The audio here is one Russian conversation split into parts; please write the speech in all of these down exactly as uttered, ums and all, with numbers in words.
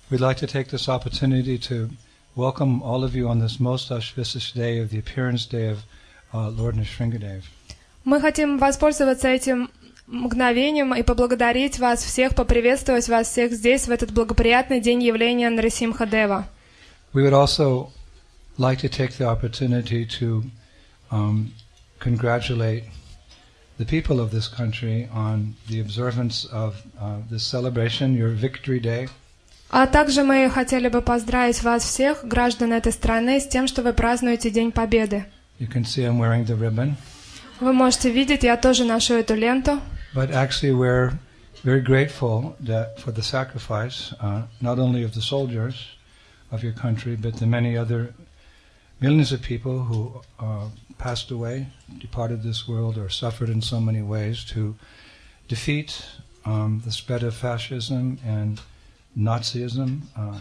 We'd like to take this opportunity to welcome all of you on this most auspicious day of the appearance day of uh, Lord Nrsingadev. Мы хотим воспользоваться этим мгновением и поблагодарить вас всех, поприветствовать вас всех здесь в этот благоприятный день явления Нарисимха-дева. We would also like to take the opportunity to um, congratulate the people of this country on the observance of uh, this celebration, your Victory Day. А также мы хотели бы поздравить вас всех, граждан этой страны, с тем, что вы празднуете День Победы. You can see I'm wearing the ribbon. Вы можете видеть, я тоже ношу эту ленту. But actually we're very grateful that for the sacrifice, uh, not only of the soldiers of your country, but the many other millions of people who uh, passed away, departed this world, or suffered in so many ways to defeat um, the spread of fascism and Nazism uh,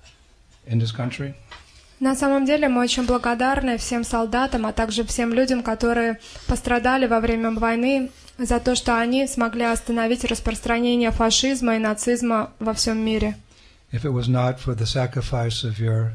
in this country. На самом деле мы очень благодарны всем солдатам, а также всем людям, которые пострадали во время войны, за то, что они смогли остановить распространение фашизма и нацизма во всем мире. If it was not for the sacrifice of your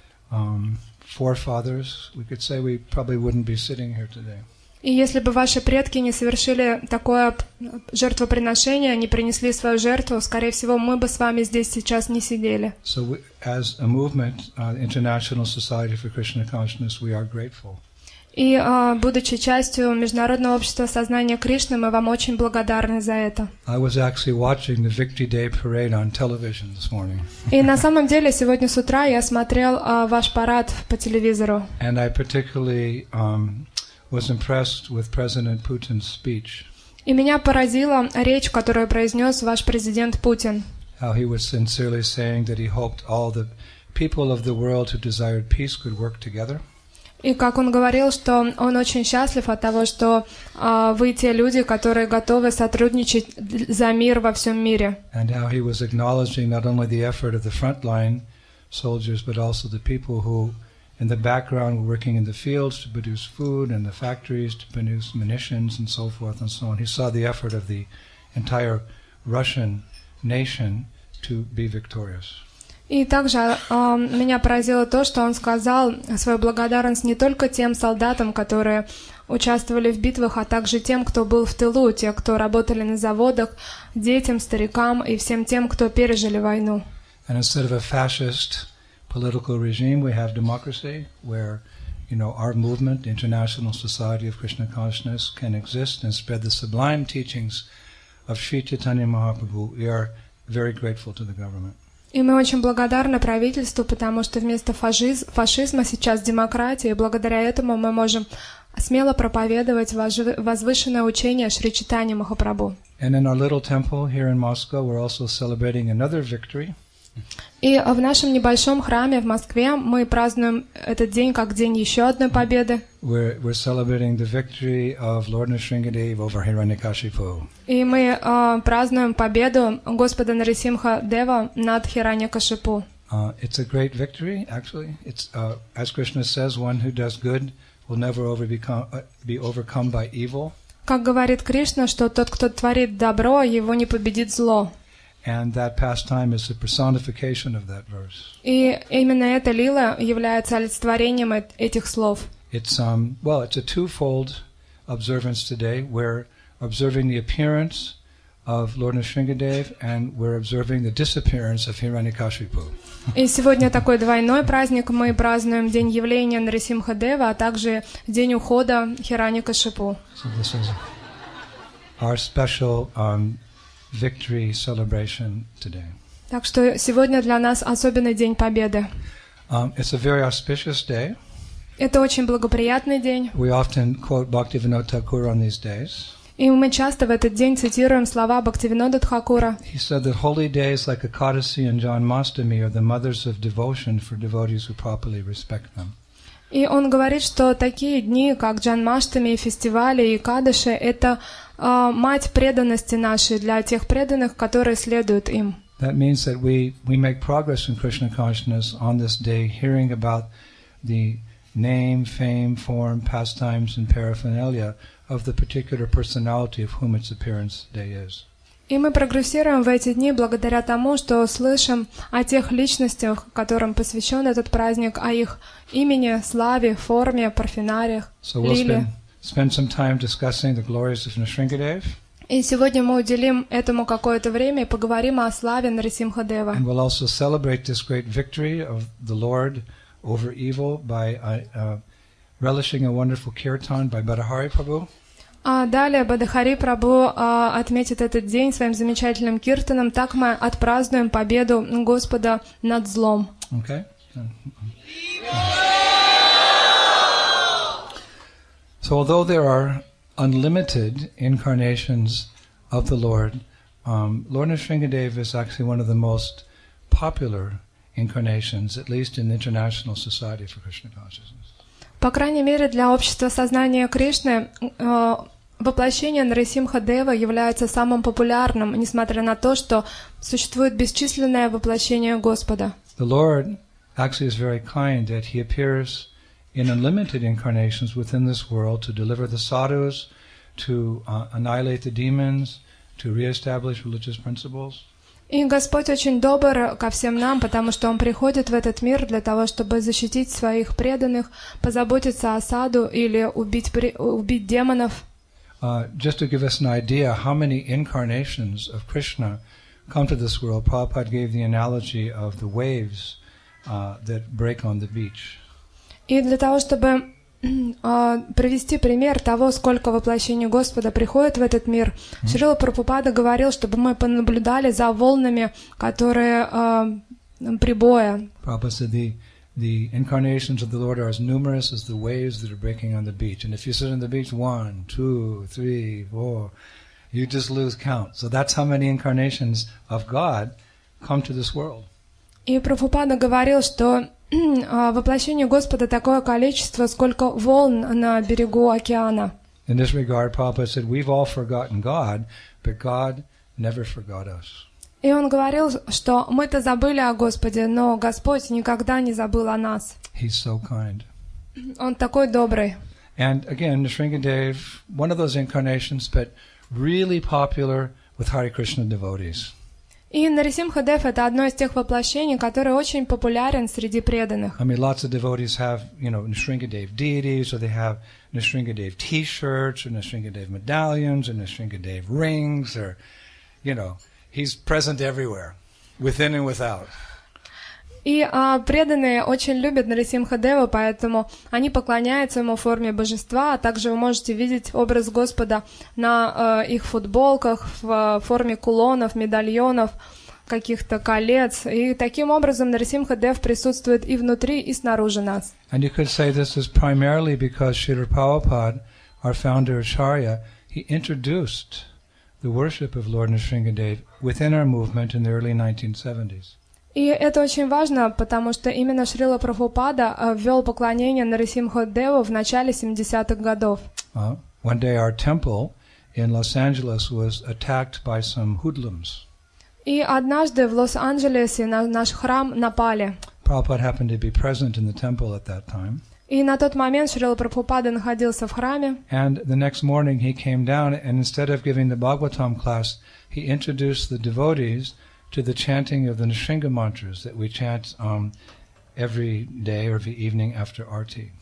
um, forefathers, we could say we probably wouldn't be sitting here today. И если бы ваши предки не совершили такое жертвоприношение, не принесли свою жертву, скорее всего, мы бы с вами здесь сейчас не сидели. So we, as a movement, uh, International Society for Krishna Consciousness, we are grateful. И, uh, будучи частью Международного общества сознания Кришны, мы вам очень благодарны за это. I was actually watching the Victory Day parade on television this morning. И на самом деле сегодня с утра я смотрел uh, ваш парад по телевизору. And I particularly um, was impressed with President Putin's speech. И меня поразила речь, которую произнес ваш президент Путин. How he was sincerely saying that he hoped all the people of the world who desired peace could work together. И как он говорил, что он очень счастлив от того, что uh, вы те люди, которые готовы сотрудничать за мир во всем мире. And how he was acknowledging not only the effort of the frontline soldiers, but also the people who in the background were working in the fields to produce food and the factories to produce munitions and so forth and so on. He saw the effort of the entire Russian nation to be victorious. И также э, меня поразило то, что он сказал свою благодарность не только тем солдатам, которые участвовали в битвах, а также тем, кто был в тылу, те, кто работали на заводах, детям, старикам и всем тем, кто пережили войну. And instead of a fascist political regime, we have democracy, where, you know, our movement, the International Society of Krishna Consciousness, can exist and spread the sublime teachings of Sri Chaitanya Mahaprabhu. We are very grateful to the government. И мы очень благодарны правительству, потому что вместо фашиз... фашизма сейчас демократия, и благодаря этому мы можем смело проповедовать возвышенное учение Шри Чайтаньи Махапрабху. And in our little temple here in Moscow, we're also celebrating another victory. И в нашем небольшом храме в Москве мы празднуем этот день как день еще одной победы. We're, we're celebrating the victory of Lord Nrsingadev over Hiranyakashipu. И мы uh, празднуем победу Господа Нарисимха-дева над Хираньякашипу. Uh, it's a great victory, actually. It's, uh, as Krishna says, one who does good will never over become, uh, be overcome by evil. Как говорит Кришна, что тот, кто творит добро, его не победит зло. And that pastime is the personification of that verse. И именно эта лила является олицетворением этих слов. It's um well, it's a twofold observance today. We're observing the appearance of Lord Nrsingadev, and we're observing the disappearance of Hiranyakashipu. И сегодня такой двойной праздник. Мы празднуем день явления Нарисимха-дева, а также день ухода Хираньякашипу. So this is our special um, victory celebration today. Так что сегодня для нас особенный день победы. Um, it's a very auspicious day. Это очень благоприятный день. We often quote Bhaktivinoda Thakur on these days. И мы часто в этот день цитируем слова Бхактивинода Тхакура. He said that holy days like Ekadasi and Janmashtami are the mothers of devotion for devotees who properly respect them. И он говорит, что такие дни, как Джанмаштами, фестивали и Кадыши, это э, мать преданности нашей для тех преданных, которые следуют им. That means that we, we make progress in Krishna consciousness on this day, hearing about the name, fame, form, pastimes, and paraphernalia of the particular personality of whom its appearance day is. И мы прогрессируем в эти дни благодаря тому, что слышим о тех личностях, которым посвящен этот праздник, о их имени, славе, форме, парфенариях, So we'll лиле. spend, spend some time discussing the glories of Nrsingadev. И сегодня мы уделим этому какое-то время и поговорим о славе Нарисимхадева. And we'll also celebrate this great victory of the Lord over evil by uh, uh, relishing a wonderful kirtan by Badahari Prabhu. А далее Бадахари Прабху а, отметит этот день своим замечательным киртаном. Так мы отпразднуем победу Господа над злом. Okay? So although there are unlimited incarnations of the Lord, um, Lord Nrsingadev is actually one of the most popular incarnations, at least in the International Society for Krishna Consciousness. По крайней мере, для общества сознания Кришны э, воплощение Нарисимха-дева является самым популярным, несмотря на то, что существует бесчисленное воплощение Господа. The Lord actually is very kind that He appears in unlimited incarnations within this world to deliver the sadhus, to uh, annihilate the demons, to reestablish religious principles. И Господь очень добр ко всем нам, потому что Он приходит в этот мир для того, чтобы защитить своих преданных, позаботиться о саду или убить, убить демонов. Uh, just to give us an idea how many incarnations of Krishna come to this world, Prabhupada gave the analogy of the waves uh, that break on the beach. И для того, чтобы uh, привести пример того, сколько воплощений Господа приходит в этот мир, mm-hmm. Шрила Прабхупада говорил, чтобы мы понаблюдали за волнами, которые uh, прибоя. Prabhupada said the The incarnations of the Lord are as numerous as the waves that are breaking on the beach. And if you sit on the beach, one, two, three, four, you just lose count. So that's how many incarnations of God come to this world. И Прабхупада говорил, что воплощение Господа такое количество, сколько волн на берегу океана. In this regard, Prabhupada said, we've all forgotten God, but God never forgot us. И он говорил, что мы-то забыли о Господе, но Господь никогда не забыл о нас. He's so kind. Он такой добрый. And again, Nrsingadev, one of those incarnations, but really popular with Hare Krishna devotees. И Нарисимха-дев — это одно из тех воплощений, которое очень популярен среди преданных. I mean, lots of devotees have, you know, Nrsingadev deities, or they have Nrsingadev T-shirts, or Nrsingadev medallions, or Nrsingadev rings, or, you know, he's present everywhere, within and without. И а, преданные очень любят Нарисимха-дева, поэтому они поклоняются ему в форме божества, а также вы можете видеть образ Господа на а, их футболках, в форме кулонов, медальонов, каких-то колец. И таким образом Нарисимха-дев присутствует и внутри, и снаружи нас. And you could say this is primarily because Srila Prabhupada, our founder Acharya, he introduced the worship of Lord Nrsingadev within our movement in the early nineteen seventies. И это очень важно, потому что именно Шрила Прабхупада ввел поклонение Нарисимха-деву в начале семидесятых годов. Uh, one day our temple in Los Angeles was attacked by some hoodlums. И однажды в Лос-Анджелесе на наш храм напали. Prabhupada happened to be present in the temple at that time. И на тот момент Шрила Прабхупада находился в храме. And the next morning he came down, and instead of giving the Bhagavatam class, he introduced the devotees to the chanting of the Nrsinga mantras that we chant um, every day or every evening after Arti.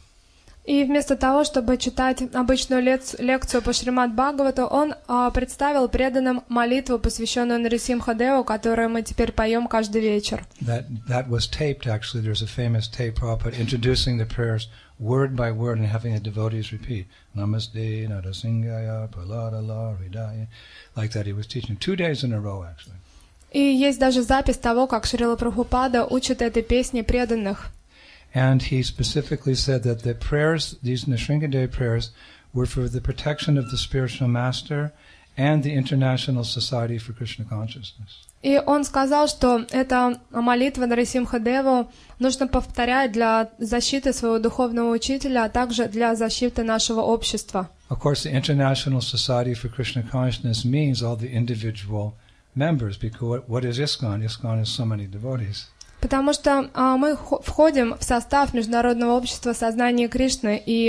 И вместо того, чтобы читать обычную лек- лекцию по Шримад Бхагавату, он а, представил преданным молитву, посвященную Нарисимха-деву, которую мы теперь поем каждый вечер. That that was taped, actually. There's a famous tape, Prabhupada, introducing the prayers word by word and having the devotees repeat. Namaste, Narasingaya, Praladala, Hridaya. Like that he was teaching. Two days in a row, actually. И есть даже запись того, как Шрила Прабхупада учит этой песне преданных. And he specifically said that the prayers, these Nrsingadev prayers, were for the protection of the spiritual master and the International Society for Krishna Consciousness. И он сказал, что эта молитва Нарисимха-деву нужно повторять для защиты своего духовного учителя, а также для защиты нашего общества. Of course, the International Society for Krishna Consciousness means all the individual members, because what is ISKCON? ISKCON is so many devotees. Потому что а, мы входим в состав Международного общества сознания Кришны, и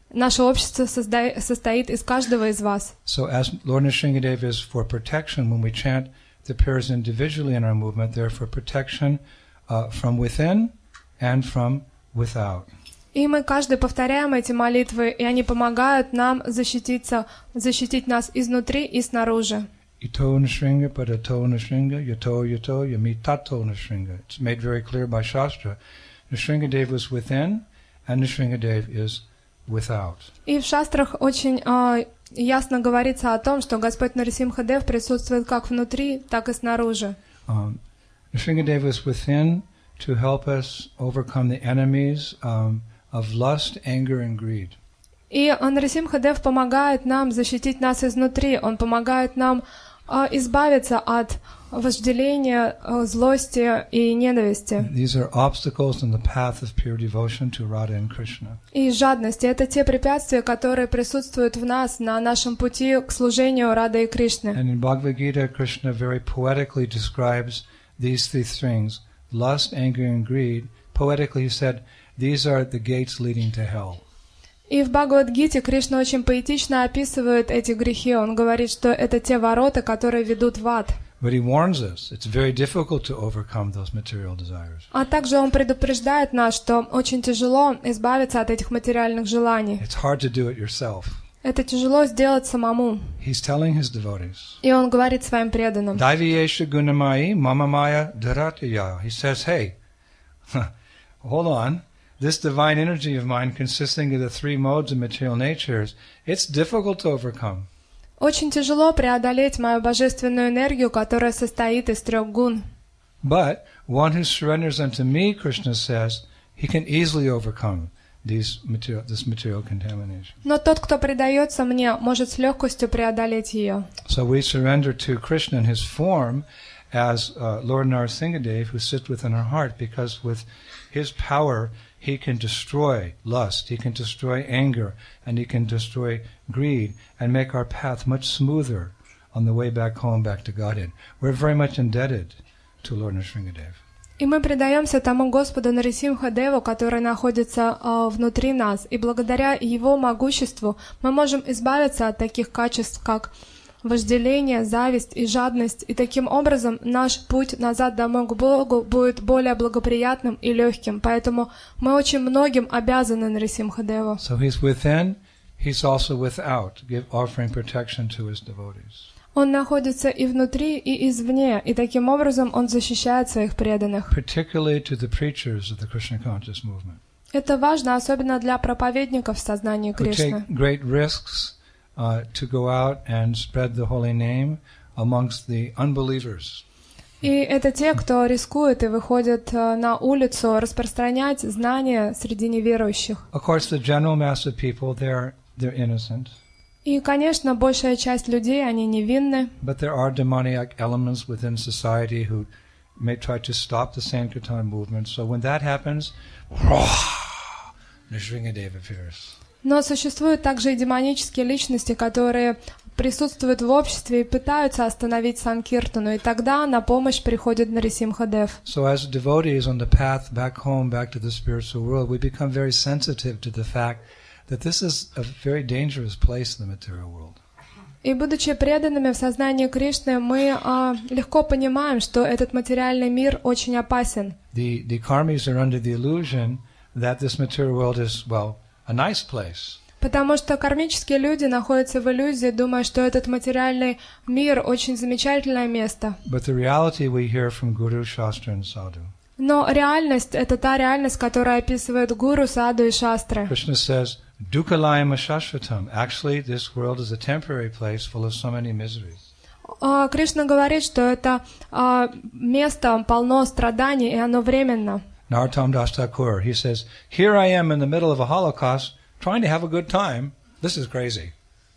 Наше общество созда... состоит из каждого из вас. So as Lord Nrsingadev is for protection when we chant the prayers individually in our movement, they're for protection uh, from within and from without. И мы каждый повторяем эти молитвы, и они помогают нам защититься, защитить нас изнутри и снаружи. Ito Nrsinga padato Nrsinga yato yato yamitato Nrsinga. It's made very clear by Shastra. Nrsingadev was within, and Nrsingadev is without. И в шастрах очень э, ясно говорится о том, что Господь Нарисимхадев присутствует как внутри, так и снаружи. Um, Nrsingadev was within to help us overcome the enemies um, of lust, anger, and greed. И Нарисимхадев помогает нам защитить нас изнутри. Он помогает нам э, избавиться от вожделения, э, злости и ненависти. These are obstacles in the path of pure devotion to Radha and Krishna. И жадности. Это те препятствия, которые присутствуют в нас на нашем пути к служению Рады и Кришны. And in Bhagavad Gita, Krishna very poetically describes these three things: lust, anger, and greed. Poetically, he said, these are the gates leading to hell. И в Бхагавад-гите Кришна очень поэтично описывает эти грехи. Он говорит, что это те ворота, которые ведут в ад. But he warns us, it's very difficult to overcome those material desires. А также он предупреждает нас, что очень тяжело избавиться от этих материальных желаний. It's hard to do it yourself. Это тяжело сделать самому. He's telling his devotees, И он говорит своим преданным. Daiviyesha gunamai mamamaya dharataya. He says, hey, hold on. This divine energy of mine consisting of the three modes of material natures, it's difficult to overcome. Очень тяжело преодолеть мою божественную энергию, которая состоит из трех гун. But one who surrenders unto me, Krishna says, he can easily overcome these material, this material contamination. Но тот, кто предается мне, может с легкостью преодолеть ее. So we surrender to Krishna in his form as uh, Lord Nrsingadev, who sits within our heart, because with his power he can destroy lust, he can destroy anger, and he can destroy greed, and make our path much smoother on the way back home, back to Godhead. We're very much indebted to Lord Nrsingadev. И мы предаемся тому Господу Нарисимхадеву, который находится э, внутри нас, и благодаря Его могуществу мы можем избавиться от таких качеств, как вожделение, зависть и жадность, и таким образом наш путь назад домой к Богу будет более благоприятным и легким. Поэтому мы очень многим обязаны Нарисимхадеву. So he's within, he's also without, give, offering protection to his devotees. Он находится и внутри, и извне, и таким образом он защищает своих преданных. Particularly to the preachers of the Krishna conscious movement. Это важно, особенно для проповедников в сознании Who Кришны. take great risks Uh, to go out and spread the holy name amongst the unbelievers. И это те, кто рискует и выходит uh, на улицу распространять знания среди неверующих. Of course, the general mass of people, they're they're innocent. И, конечно, большая часть людей, они невинны. But there are demoniac elements within society who may try to stop the Sankirtan movement. So when that happens, Nrsingadev appears. Но существуют также и демонические личности, которые присутствуют в обществе и пытаются остановить Санкиртану, и тогда на помощь приходит Нарисимхадев. So as devotees on the path back home, back to the spiritual world, we become very sensitive to the fact that this is a very dangerous place in the material world. И будучи преданными в сознании Кришны, мы а, легко понимаем, что этот материальный мир очень опасен. The the karmis are under the illusion that this material world is, well, a nice place. Потому что кармические люди находятся в иллюзии, думая, что этот материальный мир очень замечательное место. But the reality we hear from Guru, Shastra, and Sadhu. Но реальность — это та реальность, которая описывает Гуру, Саду и Шастры. Krishna says, Dukhalayam ashashvatam. Actually, this world is a temporary place full of so many miseries. А, Кришна говорит, что это а, место полно страданий, и оно временно. Narottam Das Thakur, he says, here I am in the middle of a Holocaust, trying to have a good time. This is crazy.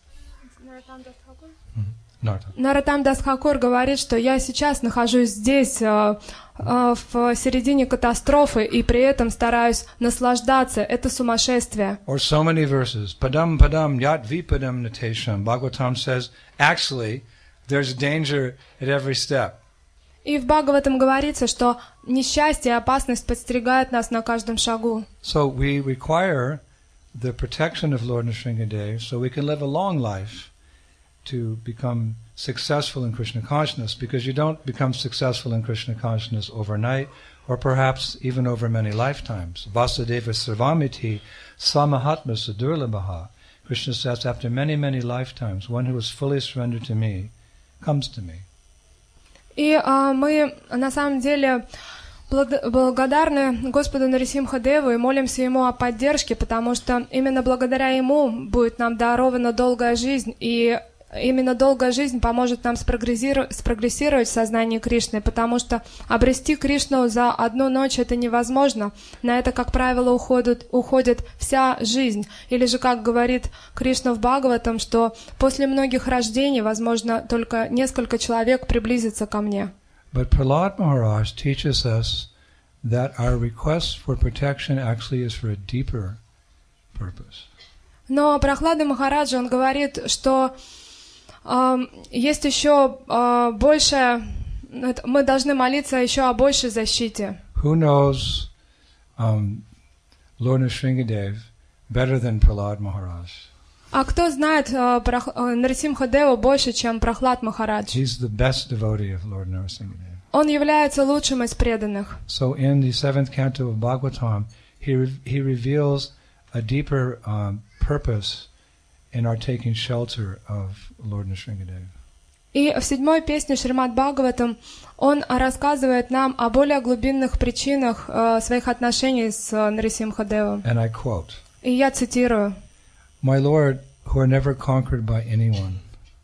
Mm-hmm. Нароттам Дас Тхакур говорит, что я сейчас нахожусь здесь, а, а, в середине катастрофы, и при этом стараюсь наслаждаться. Это сумасшествие. Or so many verses. Padam padam yat vipadam natesham. Bhagavatam says, actually, there's danger at every step. И в Бхагаватам говорится, что несчастье и опасность подстерегают нас на каждом шагу. So we require the protection of Lord Nrsingadev so we can live a long life to become successful in Krishna consciousness, because you don't become successful in Krishna consciousness overnight, or perhaps even over many lifetimes. Vasudeva Sarvamiti Samahatma Sadurlabhaha. Krishna says, after many, many lifetimes, one who is fully surrendered to me comes to me. И а, мы на самом деле благодарны Господу Нарисимха-деву и молимся Ему о поддержке, потому что именно благодаря Ему будет нам дарована долгая жизнь, и именно долгая жизнь поможет нам спрогрессировать, спрогрессировать в сознании Кришны, потому что обрести Кришну за одну ночь это невозможно. На это, как правило, уходит, уходит вся жизнь. Или же, как говорит Кришна в Бхагаватам, что после многих рождений, возможно, только несколько человек приблизится ко мне. But Prahlad Maharaj teaches us that our request for protection actually is for a deeper purpose. Но Прахлада Махараджа, он говорит, что Uh, есть еще uh, больше, мы должны молиться еще о большей защите. Who knows um, Lord Nrsingadev better than Prahlad Maharaj? А кто знает uh, Прах... uh, Нарисимха-деву больше, чем Прахлад Махарадж? He's the best devotee of Lord Nrsingadev. Он является лучшим из преданных. So in the seventh canto of Bhagavatam, he re- he reveals a deeper um, purpose in our taking shelter of Lord Nrsingadev. И в седьмой песне Шримад Бхагаватам он рассказывает нам о более глубинных причинах uh, своих отношений с uh, Нарисимха-девом. And I quote, И я цитирую: My Lord, who are never conquered by anyone,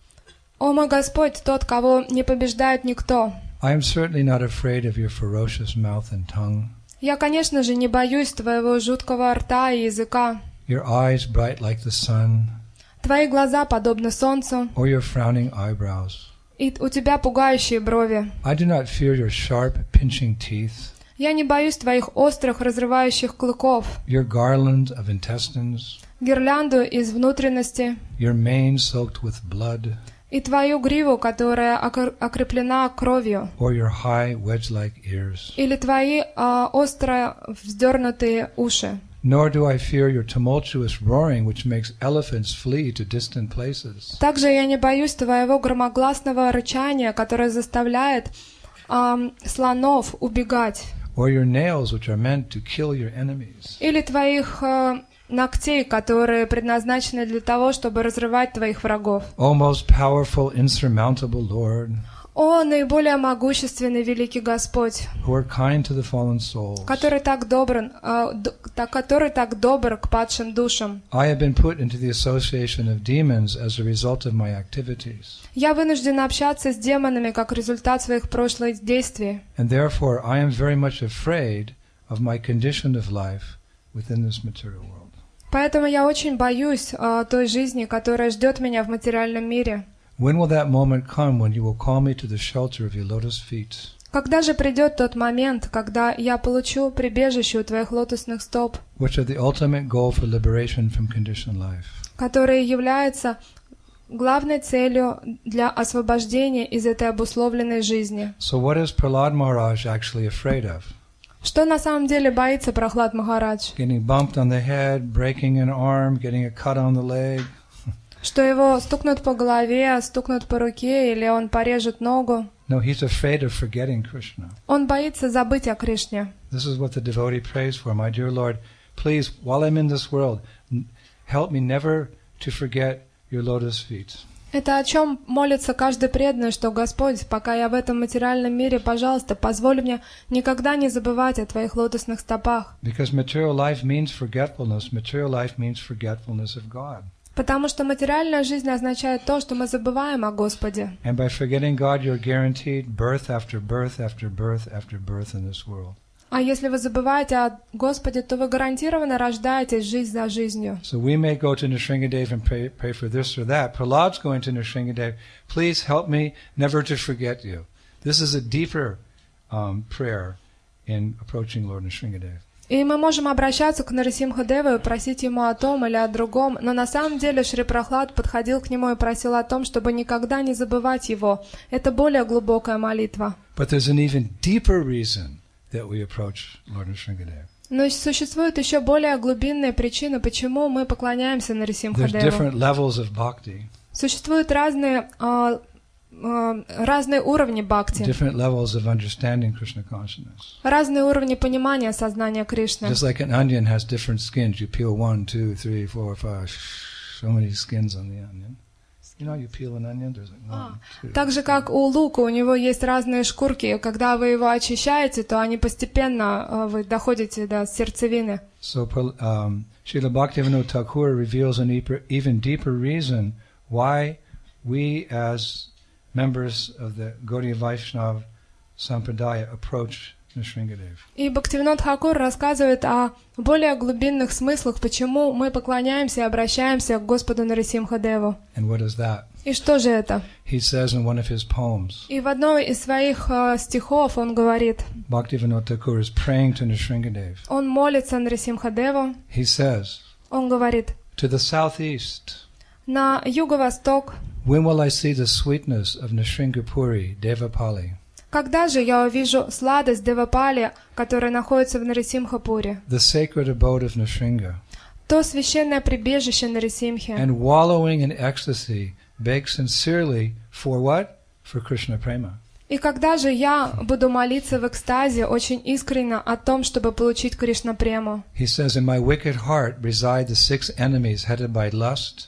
«О мой Господь, тот, кого не побеждает никто, I am certainly not afraid of your ferocious mouth and tongue, я, конечно же, не боюсь твоего жуткого рта и языка, your eyes bright like the sun, твои глаза подобны солнцу, or your frowning eyebrows. и у тебя пугающие брови. I do not fear your sharp, pinching teeth, Я не боюсь твоих острых, разрывающих клыков, your garland of intestines, гирлянду из внутренности, your mane soaked with blood, и твою гриву, которая окр- окреплена кровью, or your high, wedge-like ears. или твои а, остро вздернутые уши. Nor do I fear your tumultuous roaring, which makes elephants flee to distant places. Также я не боюсь твоего громогласного рычания, которое заставляет ам, слонов убегать, Or your nails, which are meant to kill your enemies. или твоих а, ногтей, которые предназначены для того, чтобы разрывать твоих врагов. O most powerful, insurmountable Lord, О, наиболее могущественный великий Господь, who are kind to the fallen souls, который так добр, а, д- та- который так добр к падшим душам. I have been put into the association of demons as a result of my activities, Я вынужден общаться с демонами как результат своих прошлых действий, and therefore I am very much afraid of my condition of life within this material world. поэтому я очень боюсь а, той жизни, которая ждет меня в материальном мире. When will that moment come when you will call me to the shelter of your lotus feet? Когда же придет тот момент, когда я получу прибежище у твоих лотосных стоп, Which are the ultimate goal for liberation from conditioned life? которые являются главной целью для освобождения из этой обусловленной жизни? So what is Prahlad Maharaj actually afraid of? Что на самом деле боится Прахлад Махарадж? Getting bumped on the head, breaking an arm, getting a cut on the leg? Что его стукнут по голове, стукнут по руке, или он порежет ногу? No, he's afraid of forgetting Krishna. Он боится забыть о Кришне. This is what the devotee prays for. My dear Lord, please, while I'm in this world, n- help me never to forget your lotus feet. Это о чем молится каждый преданный, что Господь, пока я в этом материальном мире, пожалуйста, позволь мне никогда не забывать о твоих лотосных стопах. Because material life means forgetfulness. Material life means forgetfulness of God. Потому что материальная жизнь означает то, что мы забываем о Господе. And by forgetting God, you're guaranteed birth after birth after birth after birth in this world. А если вы забываете о Господе, то вы гарантированно рождаетесь жизнь за жизнью. So we may go to Nrsingadev and pray, pray for this or that. Prahlad's going to Nrsingadev, please help me never to forget you. This is a deeper um, prayer in approaching Lord Nrsingadev. И мы можем обращаться к Нарисимха-деву и просить ему о том или о другом, но на самом деле Шри Прахлад подходил к нему и просил о том, чтобы никогда не забывать его. Это более глубокая молитва. But there's an even deeper reason that we approach Lord Nrsingadev. Но существует еще более глубинная причина, почему мы поклоняемся There's Нарисимхадеву. different levels of bhakti, Существуют разные, а, а, разные уровни бхакти, different levels of understanding Krishna consciousness. разные уровни понимания сознания Кришны. Just like an onion has different skins, you peel one, two, three, four, five, so many skins on the onion. You know, you peel an onion, there's like one, two. Так же, как у лука, у него есть разные шкурки. Когда вы его очищаете, то они постепенно, а, вы доходите до сердцевины. So, um, Srila Bhaktivinoda Thakur reveals an deeper, even deeper reason why we as members of the Gaudiya Vaishnava Sampradaya approach Nrsimhadev. И Бхактивинод Тхакур рассказывает о более глубинных смыслах, почему мы поклоняемся и обращаемся к Господу Нарисимхадеву. And what is that? И что же это? He says in one of his poems, И в одной из своих uh, стихов он говорит, Bhaktivinoda Thakur is praying to Nrsimhadev. он молится Нарисимхадеву, He says, он говорит, to the southeast, на юго-восток, when will I see the sweetness of Nrsimhapuri, Devapali? когда же я увижу сладость Девапали, которая находится в Нарисимхапуре, The sacred abode of Nrsimha, то священное прибежище Нарисимхи, and wallowing in ecstasy, beg sincerely for what? For Krishna prema. и когда же я буду молиться в экстазе очень искренне о том, чтобы получить Кришна прему. He says, in my wicked heart reside the six enemies headed by lust,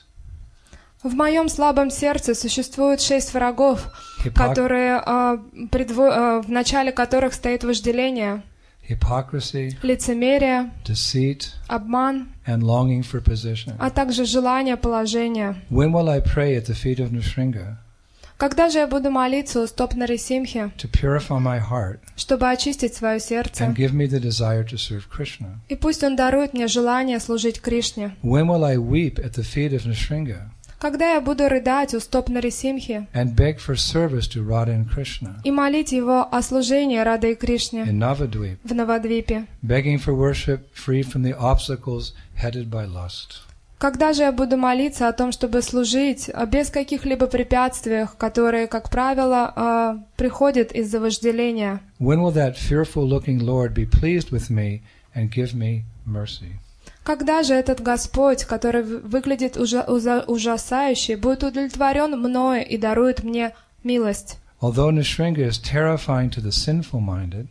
В моем слабом сердце существует шесть врагов, Hypocr- которые, а, предво- а, в начале которых стоит вожделение, hypocrisy, лицемерие, deceit, обман, and longing for position. а также желание положения. When will I pray at the feet of Nrsimha Когда же я буду молиться у стоп Нарисимхи, to purify my heart чтобы очистить свое сердце, and give me the desire to serve Krishna? и пусть Он дарует мне желание служить Кришне? When will I weep at the feet of Nrsimha Когда я буду рыдать у стоп Нарисимхи and beg for service to Radha and Krishna и молить Его о служении Рады и Кришне in Navadvip, в Навадвипе? begging for worship free from the obstacles headed by lust? Когда же я буду молиться о том, чтобы служить а без каких-либо препятствий, которые, как правило, а, приходят из-за вожделения? When will that fearful-looking Lord be pleased with me and give me mercy? Когда же этот Господь, который в- выглядит ужа- ужа- ужасающе, будет удовлетворен мною и дарует мне милость? Although Nrsimha is terrifying to the sinful-minded,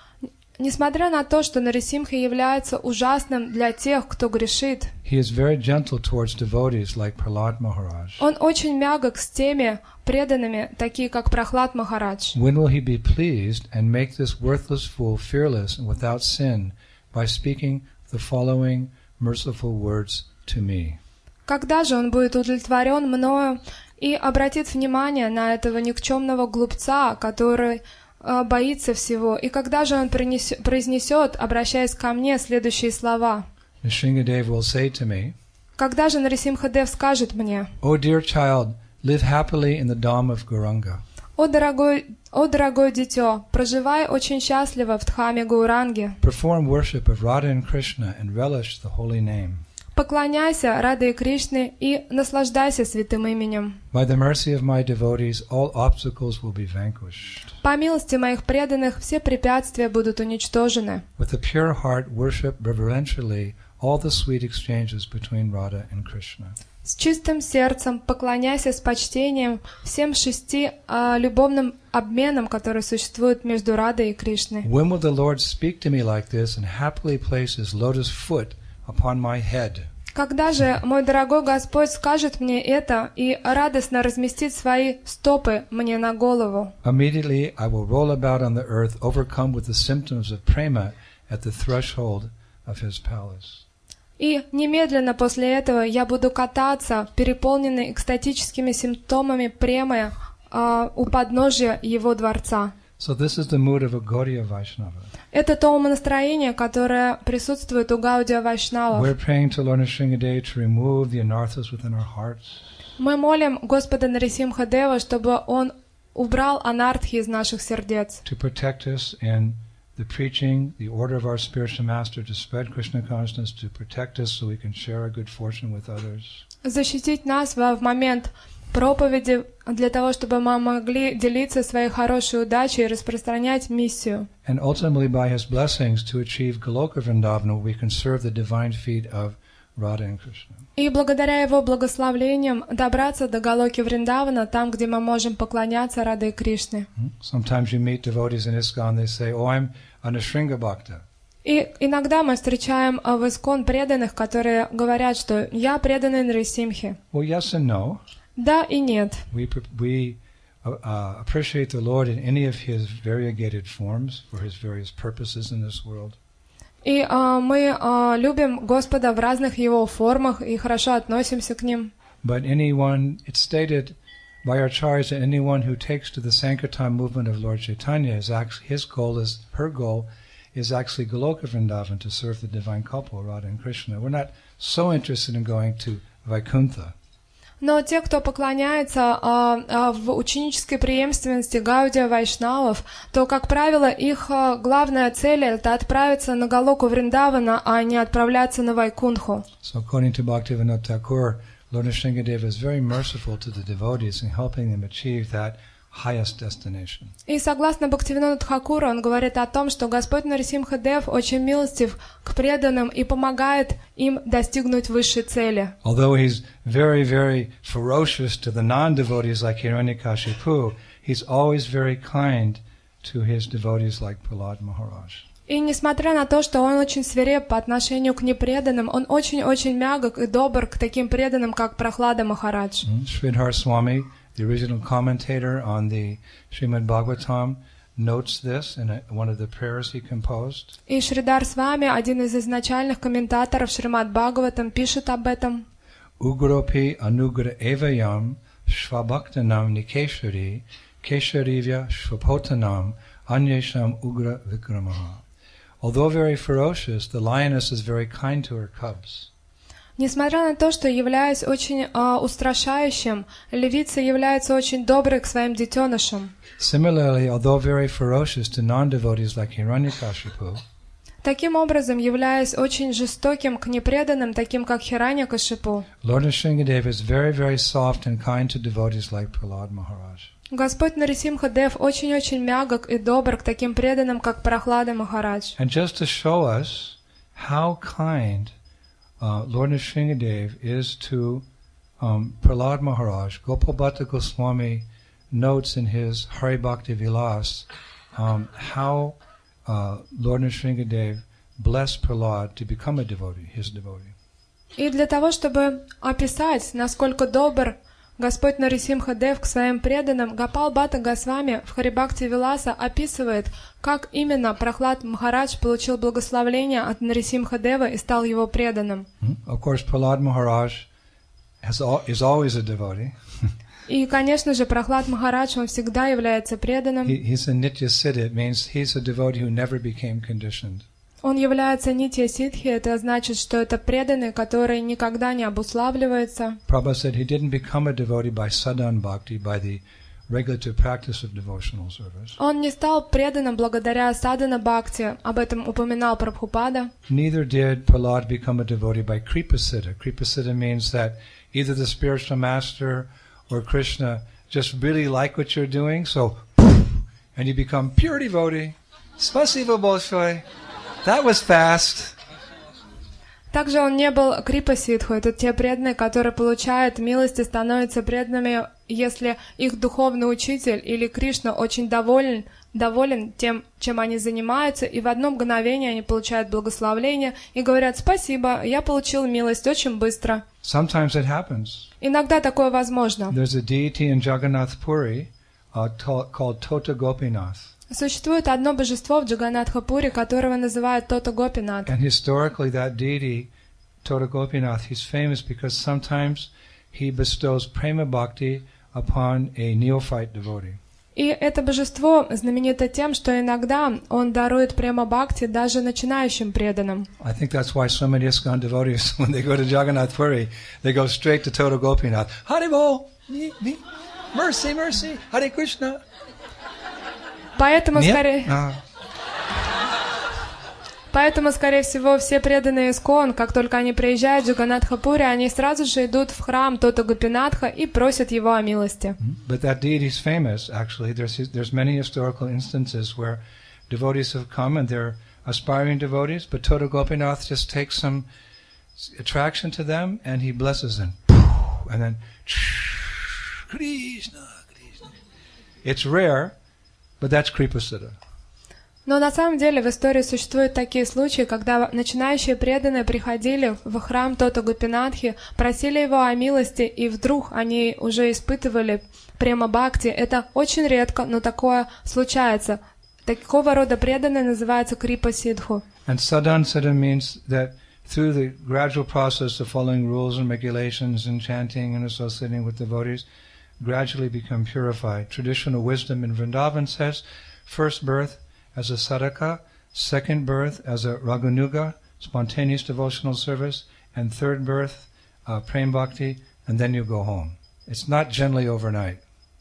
Несмотря на то, что Нарисимха является ужасным для тех, кто грешит, he is very gentle towards devotees like Prahlad Maharaj. он очень мягок с теми преданными, такие как Прохлад Махарадж. When will he be pleased and make this worthless fool fearless and without sin by speaking the following merciful words to me? Когда же он будет удовлетворен мною и обратит внимание на этого никчемного глупца, который э, боится всего, и когда же он принес- произнесет, обращаясь ко мне, следующие слова? Nrsimhadev will say to me, Когда же Нарисимхадев скажет мне: O dear child, live happily in the Dham of Gauranga. «О дорогой, о дорогое дитё, проживай очень счастливо в Дхаме Гауранги, Perform worship of Radha and Krishna and relish the holy name. поклоняйся Раде и Кришне и наслаждайся святым именем. By the mercy of my devotees, all obstacles will be vanquished. По милости моих преданных все препятствия будут уничтожены. With a pure heart, worship reverentially all the sweet exchanges between Radha and Krishna. С чистым сердцем поклоняйся с почтением всем шести а, любовным обменам, которые существуют между Радой и Кришной. When will the Lord speak to me like this and happily place his lotus foot upon my head? Когда же мой дорогой Господь скажет мне это и радостно разместит свои стопы мне на голову? Immediately I will roll about on the earth, overcome with the symptoms of prema at the threshold of his palace. И немедленно после этого я буду кататься, переполненный экстатическими симптомами премы а, у подножия его дворца. So this is the mood of a Gaudiya Vaishnava. Это то умонастроение, которое присутствует у Гаудия Вайшнавов. We're praying to Lord Nrsimhadev to remove the anarthas within our hearts, Мы молим Господа Нарисимхадева, чтобы Он убрал анартхи из наших сердец, to protect us in the preaching, the order of our spiritual master to spread Krishna consciousness, to protect us so we can share our good fortune with others. защитить нас во- в момент проповеди для того, чтобы мы могли делиться своей хорошей удачей и распространять миссию. And ultimately by his blessings to achieve Goloka Vrindavana, we can serve the divine feet of Radha and Krishna. И благодаря его благословлениям добраться до Галоки Вриндавана, там, где мы можем поклоняться Раде и Кришне. Sometimes you meet devotees in ISKCON, they say, oh, I'm a Nrsimha Bhakta. И иногда мы встречаем в Искон преданных, которые говорят, что я преданный Нрисимхе. Well, yes and no. Да и нет. We, we uh, appreciate the Lord in any of his variegated forms for his various purposes in this world. И uh, мы uh, любим Господа в разных его формах и хорошо относимся к ним. But anyone, it's stated by our acharyas that anyone who takes to the Sankirtan movement of Lord Chaitanya, is actually, his goal is, her goal is actually Goloka Vrindavan, to serve the divine couple, Radha and Krishna. We're not so interested in going to Vaikuntha. Но те, кто поклоняется а, а, в ученической преемственности Гаудия Вайшнавов, то, как правило, их а, главная цель — это отправиться на Галоку Вриндавана, а не отправляться на Вайкунху. So according to Bhaktivinoda Thakur, Lord Nrsimhadeva is very merciful to the devotees in helping them achieve that highest destination. И согласно Бхактивинода Тхакуру, он говорит о том, что Господь Нарисимха Дев очень милостив к преданным и помогает им достигнуть высшей цели. Although he's very, very ferocious to the non-devotees like Hiranyakashipu, he's always very kind to his devotees like Prahlad Maharaj. И несмотря на то, что он очень свиреп по отношению к непреданным, он очень-очень мягок и добр к таким преданным, как Прахлада Махарадж. Sridhar Swami, the original commentator on the Srimad Bhagavatam, notes this in a, one of the prayers he composed. И Шридар Свами, один из изначальных комментаторов Шримад Бхагаватам, пишет об этом. Ugropi anugra evayam shvabhaktanam nikeshari kesharivya shvapotanam anyesham ugra vikramaha. Although very ferocious, the lioness is very kind to her cubs. Несмотря на то, что, являясь очень uh, устрашающим, львица является очень доброй к своим детенышам. Similarly, although very ferocious to non-devotees like Hiranyakashipu, таким образом, являясь очень жестоким к непреданным, таким как Хираньякашипу, Lord Nrsimhadev is very, very soft and kind to devotees like Prahlad Maharaj. Господь Нарисимха Дев очень-очень мягок и добр к таким преданным, как Прахлада Махарадж. And just to show us how kind Uh, Lord Nrsimhadev is to um, Prahlad Maharaj, Gopal Bhatta Goswami notes in his Hari Bhakti Vilas um, how uh, Lord Nrsimhadev blessed Prahlad to become a devotee, his devotee. И для того, чтобы описать, насколько добр Господь Нарисимха Дев к своим преданным, Гопал Бхатта Госвами в Хари Бхакти Виласа описывает, как именно Прахлад Махарадж получил благословление от Нарисимха Дева и стал его преданным. Of course, Prahlad Maharaj has all, is always a devotee. И, конечно же, Прахлад Махарадж, он всегда является преданным. He, he's a Nitya Siddha. It means he's a devotee who never became conditioned. Он является нитья ситхи, это значит, что это преданный, который никогда не обуславливается. Prabhupada said he didn't become a devotee by sadhan bhakti, by the regulative practice of devotional service. Он не стал преданным благодаря садхана бхакти, об этом упоминал Прабхупада. Neither did Prahlad become a devotee by kripa siddha. Kripa siddha means that either the spiritual master or Krishna just really like what you're doing, so and you become pure devotee. Spasiba bolshoi. That was fast. Также он не был крипа-сидху. Это те преданные, которые получают милость и становятся преданными, если их духовный учитель или Кришна очень доволен, доволен тем, чем они занимаются, и в одно мгновение они получают благословление и говорят: «Спасибо, я получил милость очень быстро». Sometimes it happens. Иногда такое возможно. There's a deity in Jagannath Puri uh, called Tota Gopinath. Существует одно божество в Джаганнатха-пури, которого называют Тота Гопинат. And historically that deity, Tota Gopinath, he's famous because sometimes he bestows prema bhakti upon a neophyte devotee. И это божество знаменито тем, что иногда он дарует према бхакти даже начинающим преданным. I think that's why so many ISKCON devotees, when they go to Jagannath Puri, they go straight to Tota Gopinath. Haribol! Mercy, mercy! Hare Krishna! Поэтому Нет? скорее, А. Поэтому, скорее всего, все преданные Искон, как только они приезжают в Джаганнатха-пури, они сразу же идут в храм Тота Гопинатха и просят его о милости. But that deity is famous, actually. There's, there's many historical instances where devotees have come and they're aspiring devotees, but Tota Gopinath just takes some attraction to them and he blesses them. And then, Krishna, Krishna. It's rare, but that's Kripa Siddha. Но на самом деле в истории существуют такие случаи, когда начинающие преданные приходили в храм Тота Гопинатхи, просили его о милости, и вдруг они уже испытывали према бхакти. Это очень редко, но такое случается. Такого рода преданные называются крипа сидху. And sadhan siddha means that through the gradual process of following rules and regulations and chanting and associating with devotees, gradually become purified. Traditional wisdom in Vrindavan says, first birth as a sadhaka, second birth as a raganuga, spontaneous devotional service, and third birth, uh, prem bhakti, and then you go home. It's not generally overnight.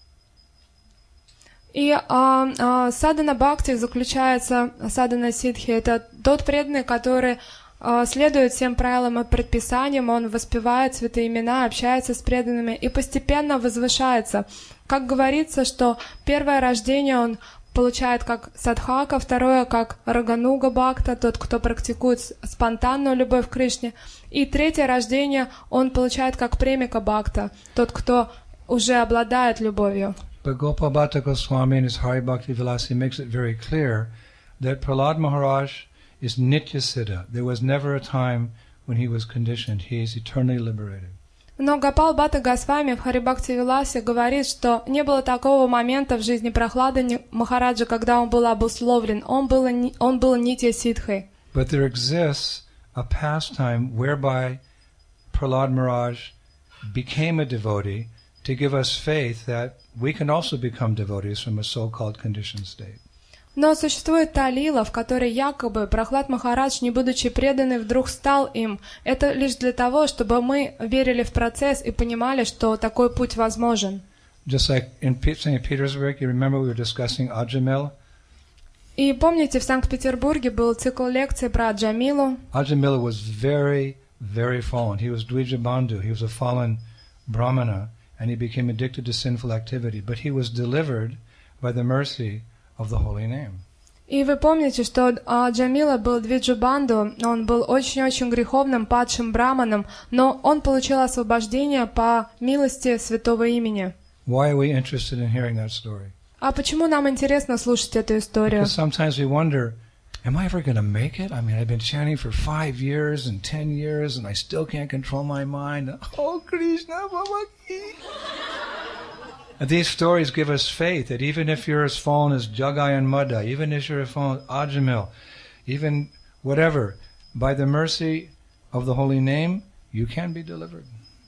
И а, а, садхана бхакти заключается, садхана сидхи, это тот преданный, который а, следует всем правилам и предписаниям, он воспевает святые имена, общается с преданными и постепенно возвышается. Как говорится, что первое рождение он получает как садхака, второе как рагануга бхакта, тот, кто практикует спонтанную любовь к Кришне, и третье рождение он получает как премика бхакта, тот, кто уже обладает любовью. But Gopal Bhatta Goswami in his Hari Bhakti Vilasi makes it very clear that Prahlad Maharaj is Nitya Siddha. There was never a time when he was conditioned. He is eternally liberated. Но Гопал Бхатта Госвами в Хари Бхакти Виласе говорит, что не было такого момента в жизни Прохлады Махараджа, когда он был обусловлен. Он был, он был Нитья Сидхой. But there exists a pastime whereby Prahlad Maharaj became a devotee to give us faith that we can also become devotees from a so-called conditioned state. Но существует та лила, в которой якобы Прохлад Махарадж, не будучи преданный, вдруг стал им. Это лишь для того, чтобы мы верили в процесс и понимали, что такой путь возможен. Just like in Saint Petersburg, you remember we were discussing Ajamil? И помните, в Санкт-Петербурге был цикл лекций про Аджамилу. Ajamila was very, very fallen. He was Dvijabandhu. He was a fallen brahmana, and he became addicted to sinful activity. But he was delivered by the mercy of the holy name. И вы помните, что Аджамила был Двиджабанду, он был очень-очень греховным, падшим браманом, но он получил освобождение по милости святого имени. Why are we interested in hearing that story? А почему нам интересно слушать эту историю? Because sometimes we wonder, am I ever going to make it? I mean, I've been chanting for five years and ten years, and I still can't control my mind. Oh, Krishna, Babaki. And these stories give us faith that even if you're as fallen as Jagai and Madda, even if you're as fallen as Ajamil, even whatever, by the mercy of the holy name, you can be delivered.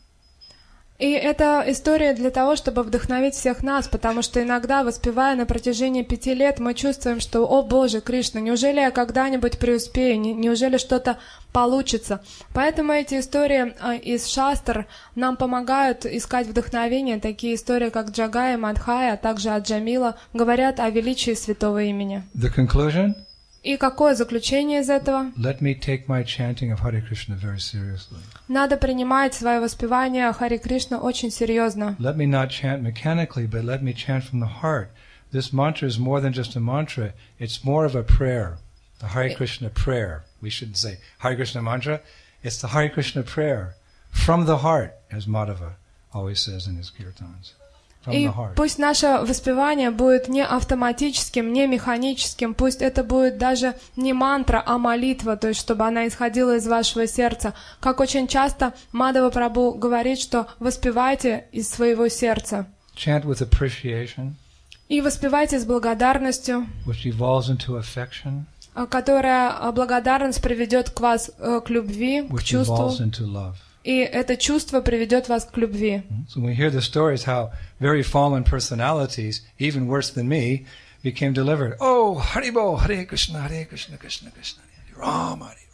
И эта история для того, чтобы вдохновить всех нас, потому что иногда, воспевая на протяжении пяти лет, мы чувствуем, что, о Боже, Кришна, неужели я когда-нибудь преуспею, неужели что-то получится? Поэтому эти истории из Шастр нам помогают искать вдохновение. Такие истории, как Джагая, Мадхая, а также Аджамила, говорят о величии святого имени. The conclusion? И какое заключение из этого? Let me take my chanting of Hare Krishna very seriously. Надо принимать свое воспевание Хари Кришна очень серьезно. Let me not chant mechanically, but let me chant from the heart. This mantra is more than just a mantra. It's more of a prayer, the Hare Krishna prayer. We shouldn't say Hare Krishna mantra. It's the Hare Krishna prayer from the heart, as Madhava always says in his kirtans. И пусть наше воспевание будет не автоматическим, не механическим, пусть это будет даже не мантра, а молитва, то есть чтобы она исходила из вашего сердца. Как очень часто Мадхава Прабху говорит, что воспевайте из своего сердца. Chant with appreciation, и воспевайте с благодарностью, which evolves into affection, которая благодарность приведет к вас к любви, which к чувству. Evolves into love. И это чувство приведет вас к любви. So we hear the stories how very fallen personalities, even worse than me, became delivered. Oh, Haribo, Hare Krishna, Hare Krishna, Krishna Krishna, Hare Rama, Hare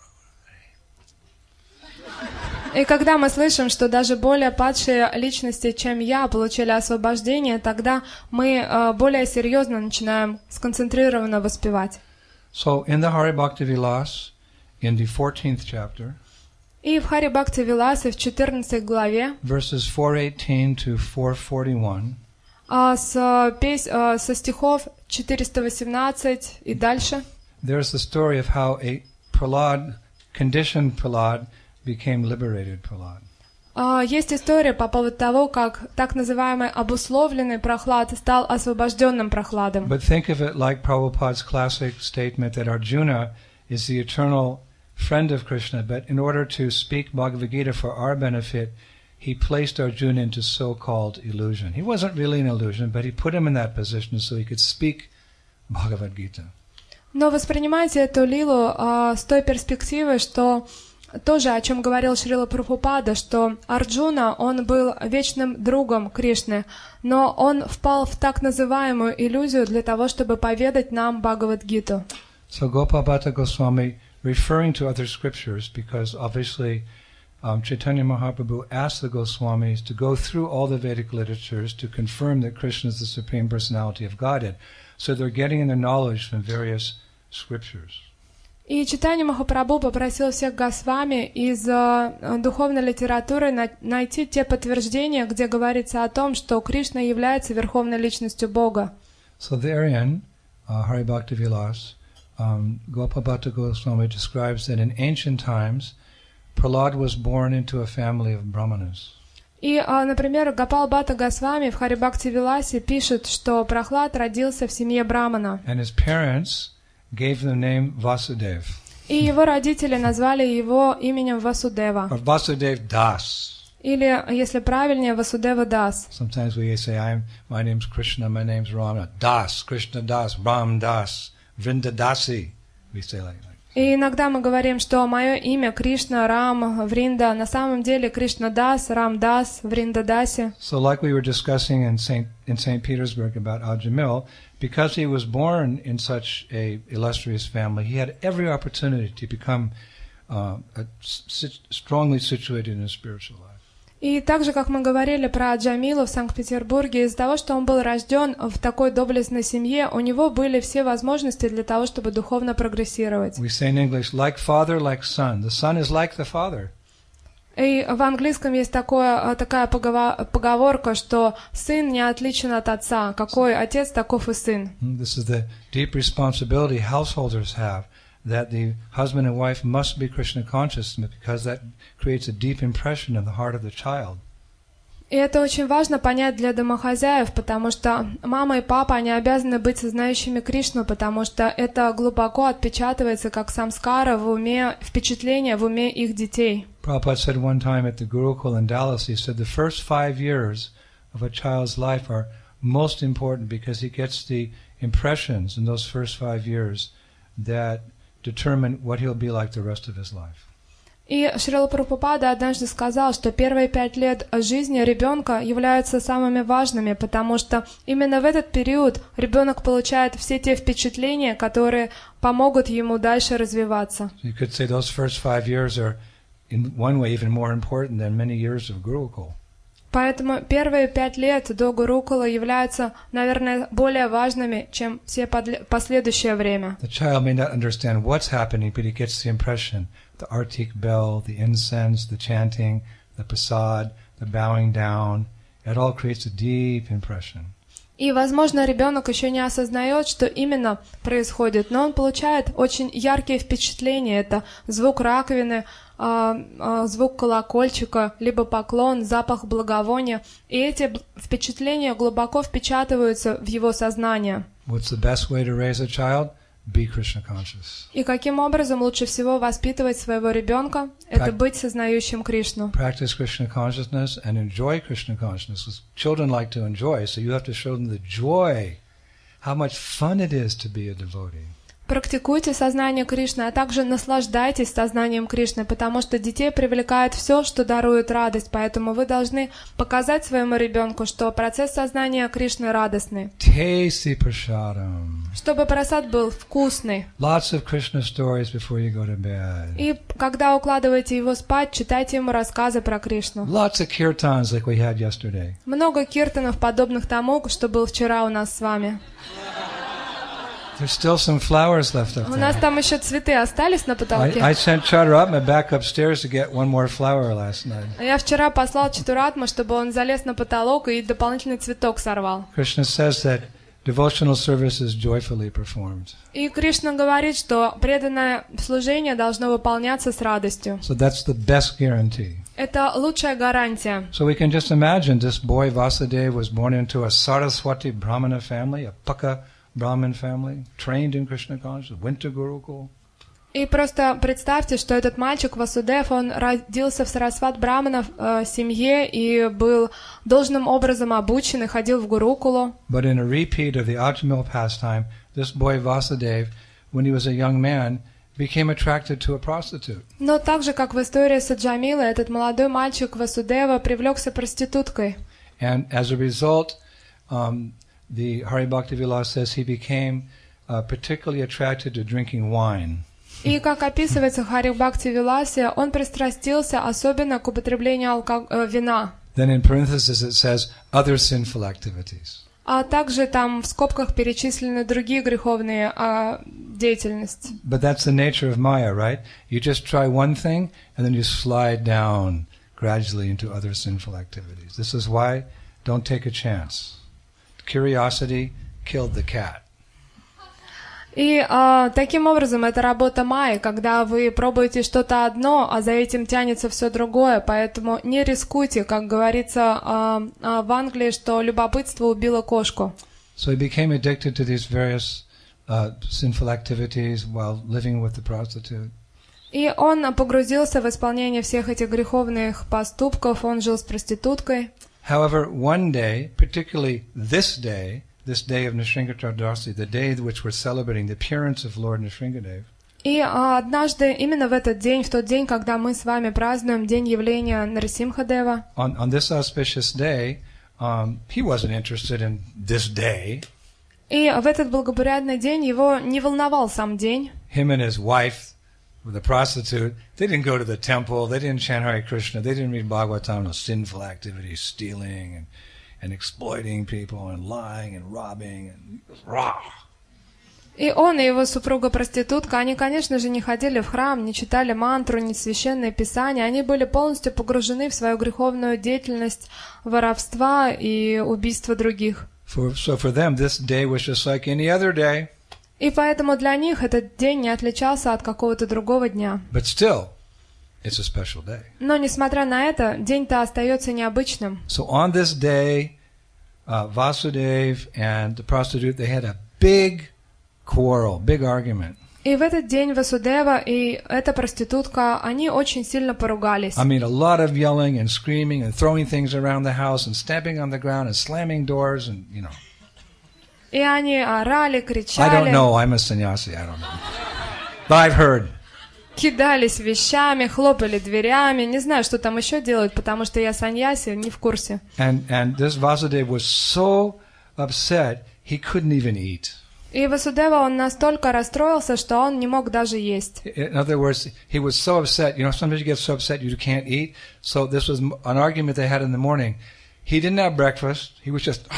Rama. И когда мы слышим, что даже более падшие личности, чем я, получили освобождение, тогда мы uh, более серьезно начинаем сконцентрированно воспевать. So in the Hari Bhakti Vilas, in the fourteenth chapter, И в Хари Бхакти Виласе в четырнадцатой главе, verses four eighteen to four forty-one, а с, пес, а, со стихов четыреста восемнадцать и дальше, there's the story of how a Prahlad, conditioned Prahlad, became liberated Prahlad. а, есть история по поводу того, как так называемый обусловленный Прохлад стал освобожденным Прохладом. But think of it like Prabhupada's classic statement that Arjuna is the eternal friend of Krishna, but in order to speak Bhagavad Gita for our benefit, he placed Arjuna into so-called illusion. He wasn't really an illusion, but he put him in that position so he could speak Bhagavad Gita. Но воспринимайте эту лилу а, с той перспективой, что тоже, о чем говорил Шрила Прабхупада, что Арджуна, он был вечным другом Кришны, но он впал в так называемую иллюзию для того, чтобы поведать нам Бхагавад-гиту. So Gopal Bhatta Goswami, referring to other scriptures, because obviously um, Chaitanya Mahaprabhu asked the Goswamis to go through all the Vedic literatures to confirm that Krishna is the Supreme Personality of Godhead. So they're getting their knowledge from various scriptures. И Чайтанья Махапрабху попросил всех Госвами из uh, духовной литературы на- найти те подтверждения, где говорится о том, что Кришна является верховной личностью Бога. So therein, uh, Hari Bhakti Vilas, um, Gopal Bhatta Goswami describes that in ancient times, Prahlad was born into a family of Brahmanas. И, uh, например, Гопал Бхатта Госвами в Хари Бхакти Виласе пишет, что Прохлад родился в семье Брамана. And his parents gave the name Vasudev. И его родители назвали его именем Васудева. Or Vasudev Das. Или, если правильнее, Васудева Дас. Sometimes we say, I'm, my name's Krishna, my name's Rama. Das, Krishna Das, Ram Das, Vrinda Dasi. We say like that. И иногда мы говорим, что мое имя Кришна, Рам, Вринда. На самом деле Кришна Дас, Рам Дас, Вринда Даси. So like we were discussing in Saint in Saint Petersburg about Ajamil, because he was born in such a illustrious family, he had every opportunity to become uh, a, sit, strongly situated in his spiritual life. И так же, как мы говорили про Джамилу в Санкт-Петербурге, из-за того, что он был рожден в такой доблестной семье, у него были все возможности для того, чтобы духовно прогрессировать. We say in English, like father, like son. The son is like the father. И в английском есть такое, такая поговор- поговорка, что сын не отличен от отца. Какой отец, таков и сын. This is the deep responsibility householders have, that the husband and wife must be Krishna conscious, because that creates a deep impression in the heart of the child. И это очень важно понять для домохозяев, потому что мама и папа, они обязаны быть сознающими Кришну, потому что это глубоко отпечатывается как самскара в уме, впечатление в уме их детей. Prabhupada said one time at the Gurukul in Dallas, he said the first five years of a child's life are most important because he gets the impressions in those first five years that determine what he'll be like the rest of his life. И Шрила Прабхупада однажды сказал, что первые пять лет жизни ребенка являются самыми важными, потому что именно в этот период ребенок получает все те впечатления, которые помогут ему дальше развиваться. So you could say those first five years are in one way even more important than many years of Gurukul. Поэтому первые пять лет до Гурукула являются, наверное, более важными, чем все подле- последующее время. The child may not understand what's happening, but he gets the impression. The artik bell, the incense, the chanting, the prasad, the bowing down, it all creates a deep impression. И, возможно, ребенок еще не осознает, что именно происходит, но он получает очень яркие впечатления. Это звук раковины, звук колокольчика, либо поклон, запах благовония. И эти впечатления глубоко впечатываются в его сознание. What's the best way to raise a child? Be Krishna conscious. И каким образом лучше всего воспитывать своего ребенка? Это быть сознающим Кришну. Practice Krishna consciousness and enjoy Krishna consciousness. Children like to enjoy, so you have to show them the joy, how much fun it is to be a devotee. Практикуйте сознание Кришны, а также наслаждайтесь сознанием Кришны, потому что детей привлекает все, что дарует радость, поэтому вы должны показать своему ребенку, что процесс сознания Кришны радостный. Tasty prasadam. Чтобы прасад был вкусный. Lots of Krishna stories before you go to bed. И когда укладываете его спать, читайте ему рассказы про Кришну. Lots of kirtans like we had yesterday. Много киртанов, подобных тому, что был вчера у нас с вами. There's still some flowers left up У нас there. там еще цветы остались на I, потолке. I sent Chaturatma back upstairs to get one more flower last night. Я вчера послал Чатуратму, чтобы он залез на потолок и дополнительный цветок сорвал. Krishna says that devotional service is joyfully performed. И Кришна говорит, что преданное служение должно выполняться с радостью. So that's the best guarantee. Это лучшая гарантия. So we can just imagine this boy Vasudeva was born into a Saraswati Brahmana family, a Paka Brahmin family, trained in Krishna consciousness, went to Gurukul. И просто представьте, что этот мальчик Васудев, он родился в Сарасват Брахмана э, семье и был должным образом обучен и ходил в Гурукулу. But in a repeat of the Ajamil pastime, this boy Vasudeva, when he was a young man, became attracted to a prostitute. Но так же, как в истории с Аджамилой, этот молодой мальчик Васудева привлекся проституткой. And as a result, um, the Hari Bhakti Vilas says he became uh, particularly attracted to drinking wine. И, как описывается в Хари Бхакти Виласе, он пристрастился особенно к употреблению алко... э, вина. Then in parentheses it says other sinful activities. А также там в скобках перечислены другие греховные а, деятельности. But that's the nature of Maya, right? You just try one thing and then you slide down gradually into other sinful activities. This is why don't take a chance. Curiosity killed the cat. И а, таким образом это работа Майи, когда вы пробуете что-то одно, а за этим тянется все другое, поэтому не рискуйте, как говорится а, а, в Англии, что любопытство убило кошку. So he became addicted to these various uh, sinful activities while living with the prostitute. И он погрузился в исполнение всех этих греховных поступков, он жил с проституткой. However, one day, particularly this day, this day of Nrsimha Chaturdasi, the day which we're celebrating the appearance of Lord Nrsimhadev. И а, однажды, именно в этот день, в тот день, когда мы с вами празднуем день явления Нарисимхадева, On, on this auspicious day, um, he wasn't interested in this day. и в этот благоприятный день его не волновал сам день. Him and his wife, the prostitute, they didn't go to the temple, they didn't chant Hare Krishna, they didn't read Bhagavatam, no sinful activities, stealing and, and exploiting people and lying and robbing and rah. И он и его супруга-проститутка, они, конечно же, не ходили в храм, не читали мантру, не священное писание, они были полностью погружены в свою греховную деятельность воровства и убийства других. For, so for them, this day was just like any other day. И поэтому для них этот день не отличался от какого-то другого дня. But still, it's a special day. Но, несмотря на это, день-то остается необычным. So on this day, uh, Vasudev and the prostitute, they had a big quarrel, big argument. И в этот день Васудева и эта проститутка, они очень сильно поругались. I mean, a lot of yelling and screaming and throwing things around the house and stamping on the ground and slamming doors and, you know. И они орали, I don't кричали, know. I'm a sannyasi. I don't know. But I've heard. кидались вещами, хлопали дверями. Не знаю, что там еще делают, потому что я саньяси, не в курсе. And, and this Vasudev was so upset, he couldn't even eat. И Васудева, он настолько расстроился, что он не мог даже есть. In other words, he was so upset. You know, sometimes you get so upset you can't eat. So this was an argument they had in the morning. He didn't have breakfast. He was just...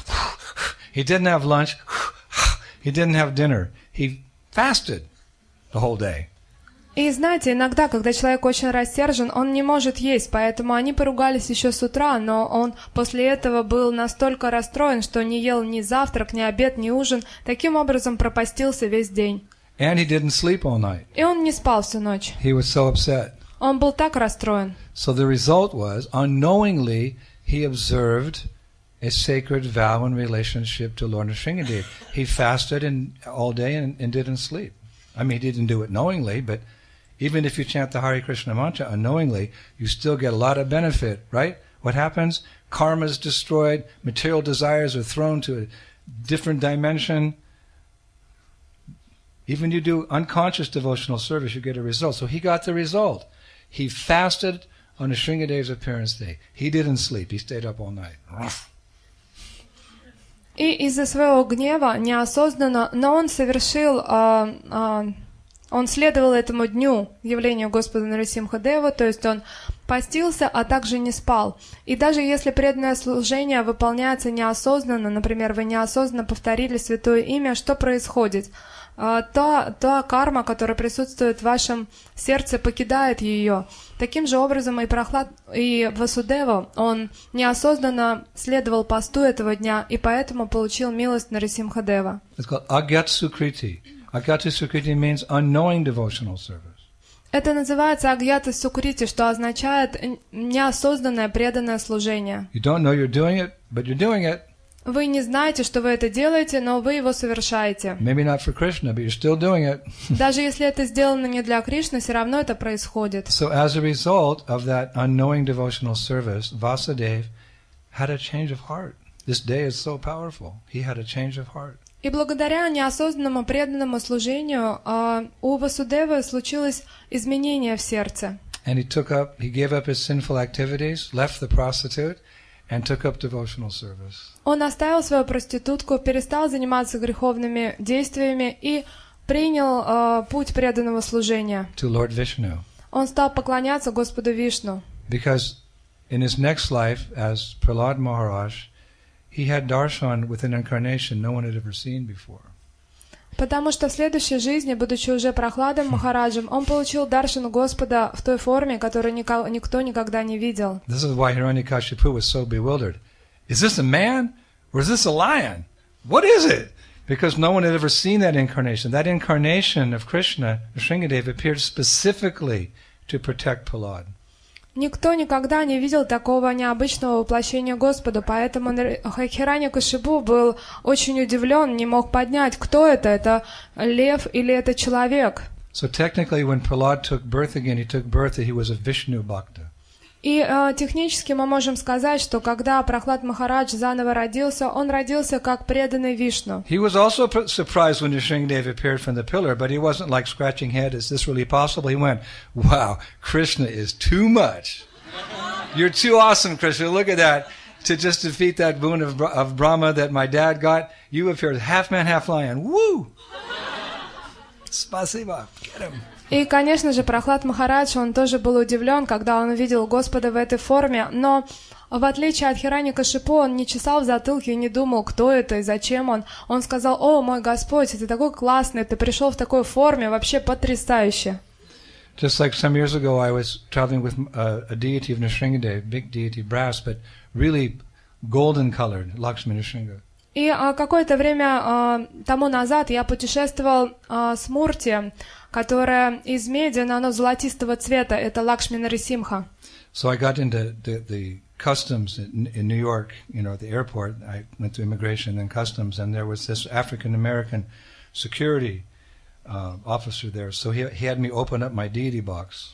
He didn't have lunch. He didn't have dinner. He fasted the whole day. И знаете, иногда, когда человек очень рассержен, он не может есть, поэтому они поругались еще с утра, но он после этого был настолько расстроен, что не ел ни завтрак, ни обед, ни ужин, таким образом пропастился весь день. And he didn't sleep all night. И он не спал всю ночь. He was so upset. Он был так расстроен. So the result was, unknowingly, he observed a sacred vow in relationship to Lord Nrsimhadev. He fasted and, all day and, and didn't sleep. I mean, he didn't do it knowingly, but even if you chant the Hare Krishna mantra unknowingly, you still get a lot of benefit, right? What happens? Karma is destroyed, material desires are thrown to a different dimension. Even you do unconscious devotional service, you get a result. So he got the result. He fasted on Nrsimhadev's appearance day. He didn't sleep. He stayed up all night. И из-за своего гнева неосознанно, но он совершил... А, а, Он следовал этому дню, явлению Господа Нарисимхадева, то есть он постился, а также не спал. И даже если преданное служение выполняется неосознанно, например, вы неосознанно повторили святое имя, что происходит? Та, та карма, которая присутствует в вашем сердце, покидает ее. Таким же образом и Прохлад, и Васудева, он неосознанно следовал посту этого дня, и поэтому получил милость Нарисимхадева. It's called Agyat Sukriti. Agyat Sukriti means unknowing devotional service. Это называется Агьята Сукрити, что означает неосознанное преданное служение. You don't know you're doing it, but you're doing it. Вы не знаете, что вы это делаете, но вы его совершаете. Maybe not for Krishna, but you're still doing it. Даже если это сделано не для Кришны, все равно это происходит. So as a result of that unknowing devotional service, Vasudeva had a change of heart. This day is so powerful. He had a change of heart. И благодаря неосознанному преданному служению у Васудевы случилось изменение в сердце. And he took up, he gave up his sinful activities, left the prostitute, and took up devotional service. Он оставил свою проститутку, перестал заниматься греховными действиями и принял uh, путь преданного служения. To Lord Vishnu. Он стал поклоняться Господу Вишну. Because in his next life, as Prahlad Maharaj, he had darshan with an incarnation no one had ever seen before. Потому что в следующей жизни, будучи уже Прохладом Махараджем, он получил даршан Господа в той форме, которую никто никогда не видел. This is why Hiranyakashipu was so bewildered. Is this a man or is this a lion? What is it? Because no one had ever seen that incarnation. That incarnation of Krishna, Nrsingadev, appeared specifically to protect Prahlad. Никто никогда не видел такого необычного воплощения Господа, поэтому Хирanyакашипу был очень удивлен, не мог поднять, кто это, это лев или это человек. So technically, when Prahlad took birth again, he took birth that he was a Vishnu Bhakta. И э, технически мы можем сказать, что когда Прохлад Махарадж заново родился, он родился как преданный Вишну. He was also pr- surprised when Nrsingadev appeared from the pillar, but he wasn't like scratching head, is this really possible? He went, wow, Krishna is too much. You're too awesome, Krishna. Look at that. To just defeat that boon of, of Brahma that my dad got, you appeared half man, half lion. Woo! Spasiba. Get him. И, конечно же, Прохлад Махарадж, он тоже был удивлен, когда он увидел Господа в этой форме, но в отличие от Хирanyакашипу, он не чесал в затылке и не думал, кто это и зачем он. Он сказал: «О, мой Господь, ты такой классный, ты пришел в такой форме, вообще потрясающе». Just like some years ago, I was traveling with a, a deity of Nrsingadev, big deity, brass, but really golden colored, Lakshmi Nrsinga. И а, какое-то время а, тому назад я путешествовал а, с Мурти, которая из меди, но оно золотистого цвета, это Лакшми Нарисимха. So I got into the, the customs in, in New York, you know, at the airport. I went to immigration and customs, and there was this African-American security uh, officer there. So he, he had me open up my deity box.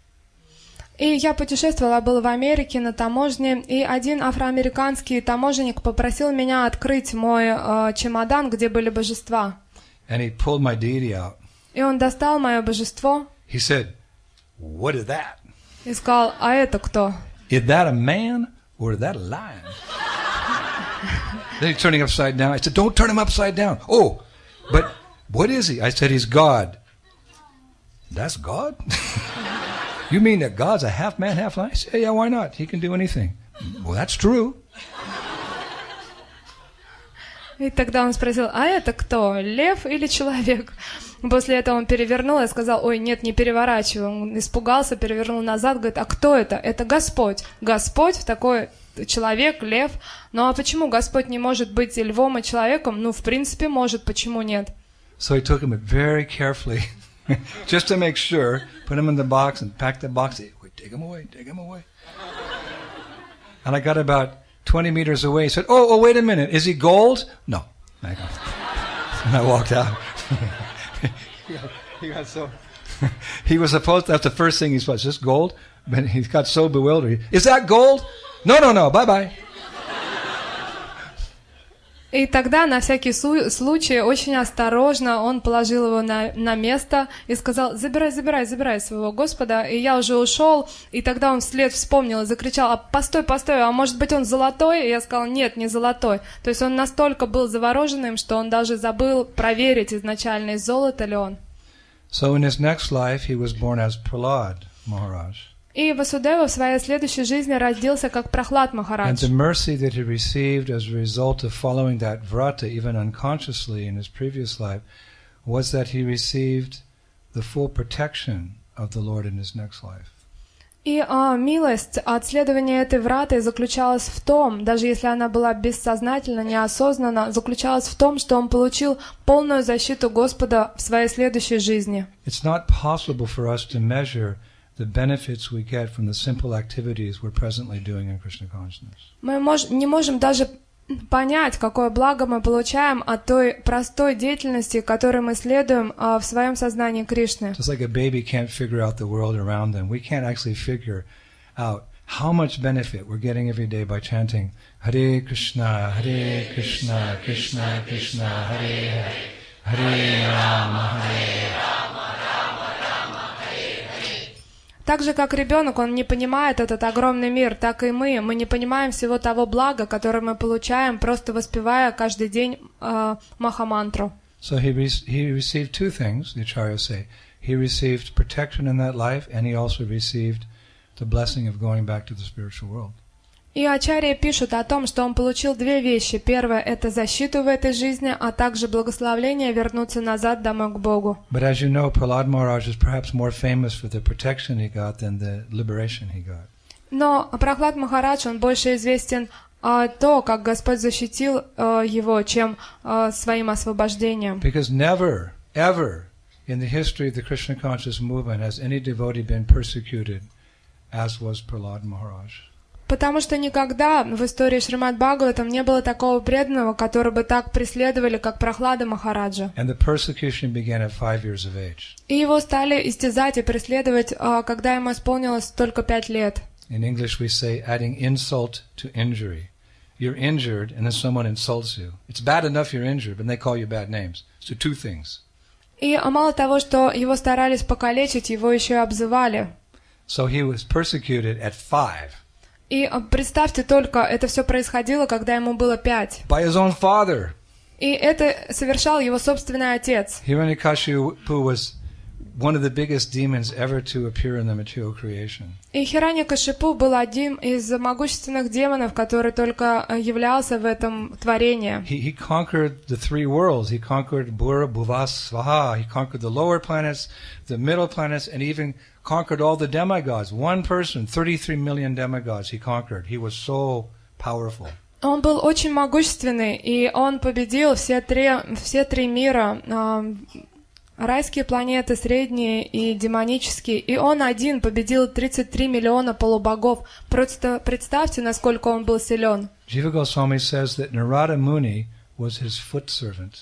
И я путешествовала, была в Америке на таможне, и один афроамериканский таможенник попросил меня открыть мой э, чемодан, где были божества. And he pulled my deity out. И он достал мое божество. He said, "What is that? И сказал: «А это кто?» Is that a man or is that a lion?" Then he's turning upside down. I said, "Don't turn him upside down." "Oh, but what is he?" I said, "He's God." "That's God?" "You mean that God's a half man, half lion?" I said, "Yeah, why not? He can do anything." "Well, that's true." И тогда он спросил: «А это кто, лев или человек?» После этого он перевернул и сказал: «Ой, нет, не переворачивай». Он испугался, перевернул назад, говорит: «А кто это?» «Это Господь». Господь такой человек, лев. Ну а почему Господь не может быть и львом, и человеком? Ну, в принципе, может, почему нет? So he took him very carefully, just to make sure, put him in the box and packed the box. Wait, take him away, take him away. And I got about twenty meters away. He said, oh, oh, wait a minute. Is he gold? No. I go. And I walked out. he, got, he got so... he was supposed to, that's the first thing he said, is this gold? But he got so bewildered. Is that gold? No, no, no. Bye-bye. И тогда, на всякий случай, очень осторожно он положил его на, на место и сказал: «Забирай, забирай, забирай своего Господа». И я уже ушел, и тогда он вслед вспомнил и закричал: «А постой, постой, а может быть он золотой?» И я сказал: «Нет, не золотой». То есть он настолько был завороженным, что он даже забыл проверить изначально, из золота ли он. So in his next life he was born as Prahlad Maharaj. И Васудева в своей следующей жизни родился как Прахлад And Махарадж. the mercy that he received as a result of following that vrata, even unconsciously in his previous life, was that he received the full protection of the Lord in his next life. И а, милость от следования этой враты заключалась в том, даже если она была бессознательно, неосознанно, заключалась в том, что он получил полную защиту Господа в своей следующей жизни. It's not possible for us to measure the benefits we get from the simple activities we're presently doing in Krishna consciousness. Мы мож, не можем даже понять, какое благо мы получаем от той простой деятельности, которой мы следуем а, в своем сознании Кришны. Just like a baby can't figure out the world around them, we can't actually figure out how much benefit we're getting every day by chanting Hare Krishna, Hare Krishna, Krishna Krishna, Hare Hare, Hare Rama, Hare Rama. Так же, как ребенок, он не понимает этот огромный мир, так и мы. Мы не понимаем всего того блага, которое мы получаем, просто воспевая каждый день э, Махамантру. So he, re- he received two things, the acharyas say. He received protection in that life, and he also received the blessing of going back to the spiritual world. И ачарьи пишут о том, что он получил две вещи. Первое — это защиту в этой жизни, а также благословление вернуться назад домой к Богу. But as you know, Prahlad Maharaj is perhaps more famous for the protection he got than the liberation he got. Но Прахлад Махарадж, он больше известен а, то, как Господь защитил а, его, чем а, своим освобождением. Because never, ever in the history of the Krishna conscious movement has any devotee been persecuted as was Prahlad Maharaj. Потому что никогда в истории Шримад Бхагаватам не было такого преданного, который бы так преследовали, как Прахлада Махараджа. And the persecution began at five years of age. И его стали истязать и преследовать, когда ему исполнилось только пять лет. In English we say adding insult to injury. You're injured and then someone insults you. It's bad enough you're injured, but they call you bad names. So two things. И мало того, что его старались покалечить, его еще и обзывали. So he was persecuted at five. И представьте только, это все происходило, когда ему было пять. By his own father. И это совершал его собственный отец. Hiranyakashipu was one of the biggest demons ever to appear in the material creation. И Хираньякашипу был одним из могущественных демонов, который только являлся в этом творении. He, he conquered the three worlds. He conquered Bhura, Bhuva, Svaha. He conquered the lower planets, the middle planets, and even conquered all the demigods. One person, thirty-three million demigods he conquered. He was so powerful. Он был очень могущественный, и он победил все три, все три мира, э, райские планеты, средние и демонические, и он один победил тридцать три миллиона полубогов. Просто представьте, насколько он был силен. Jiva Goswami says that Narada Muni was his foot servant.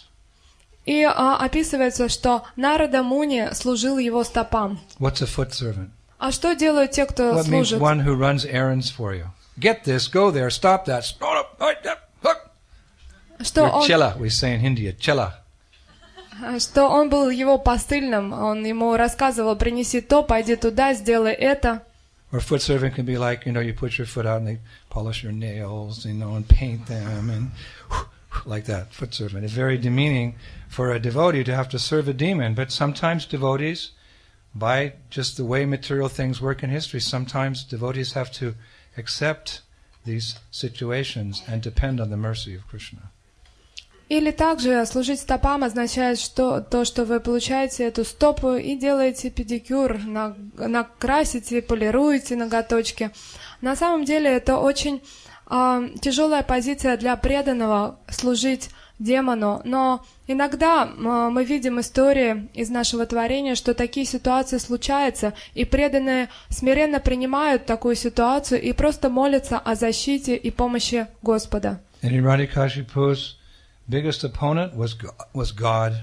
И а, описывается, что Нарада Муни служил его стопам. What's a foot servant? А что делают те, кто Well, it means служит? one who runs errands for you. Get this, go there, stop that. Stop up, right, up, hook. Что он, Chela, we say in India, chela. что он был его посыльным, он ему рассказывал: принеси то, пойди туда, сделай это. Or a foot servant can be like, you know, you put your foot out and they polish your nails, you know, and paint them and like that, foot servant. It's very demeaning for a devotee to have to serve a demon, but sometimes devotees, by just the way material things work in history, sometimes devotees have to accept these situations and depend on the mercy of Krishna. Или также служить стопам означает, что то, что вы получаете эту стопу и делаете педикюр, на, накрасите, полируете ноготочки. На самом деле это очень э, тяжелая позиция для преданного служить демону, но иногда э, мы видим истории из нашего творения, что такие ситуации случаются, и преданные смиренно принимают такую ситуацию и просто молятся о защите и помощи Господа. And in Radhikashipu's biggest opponent was was God.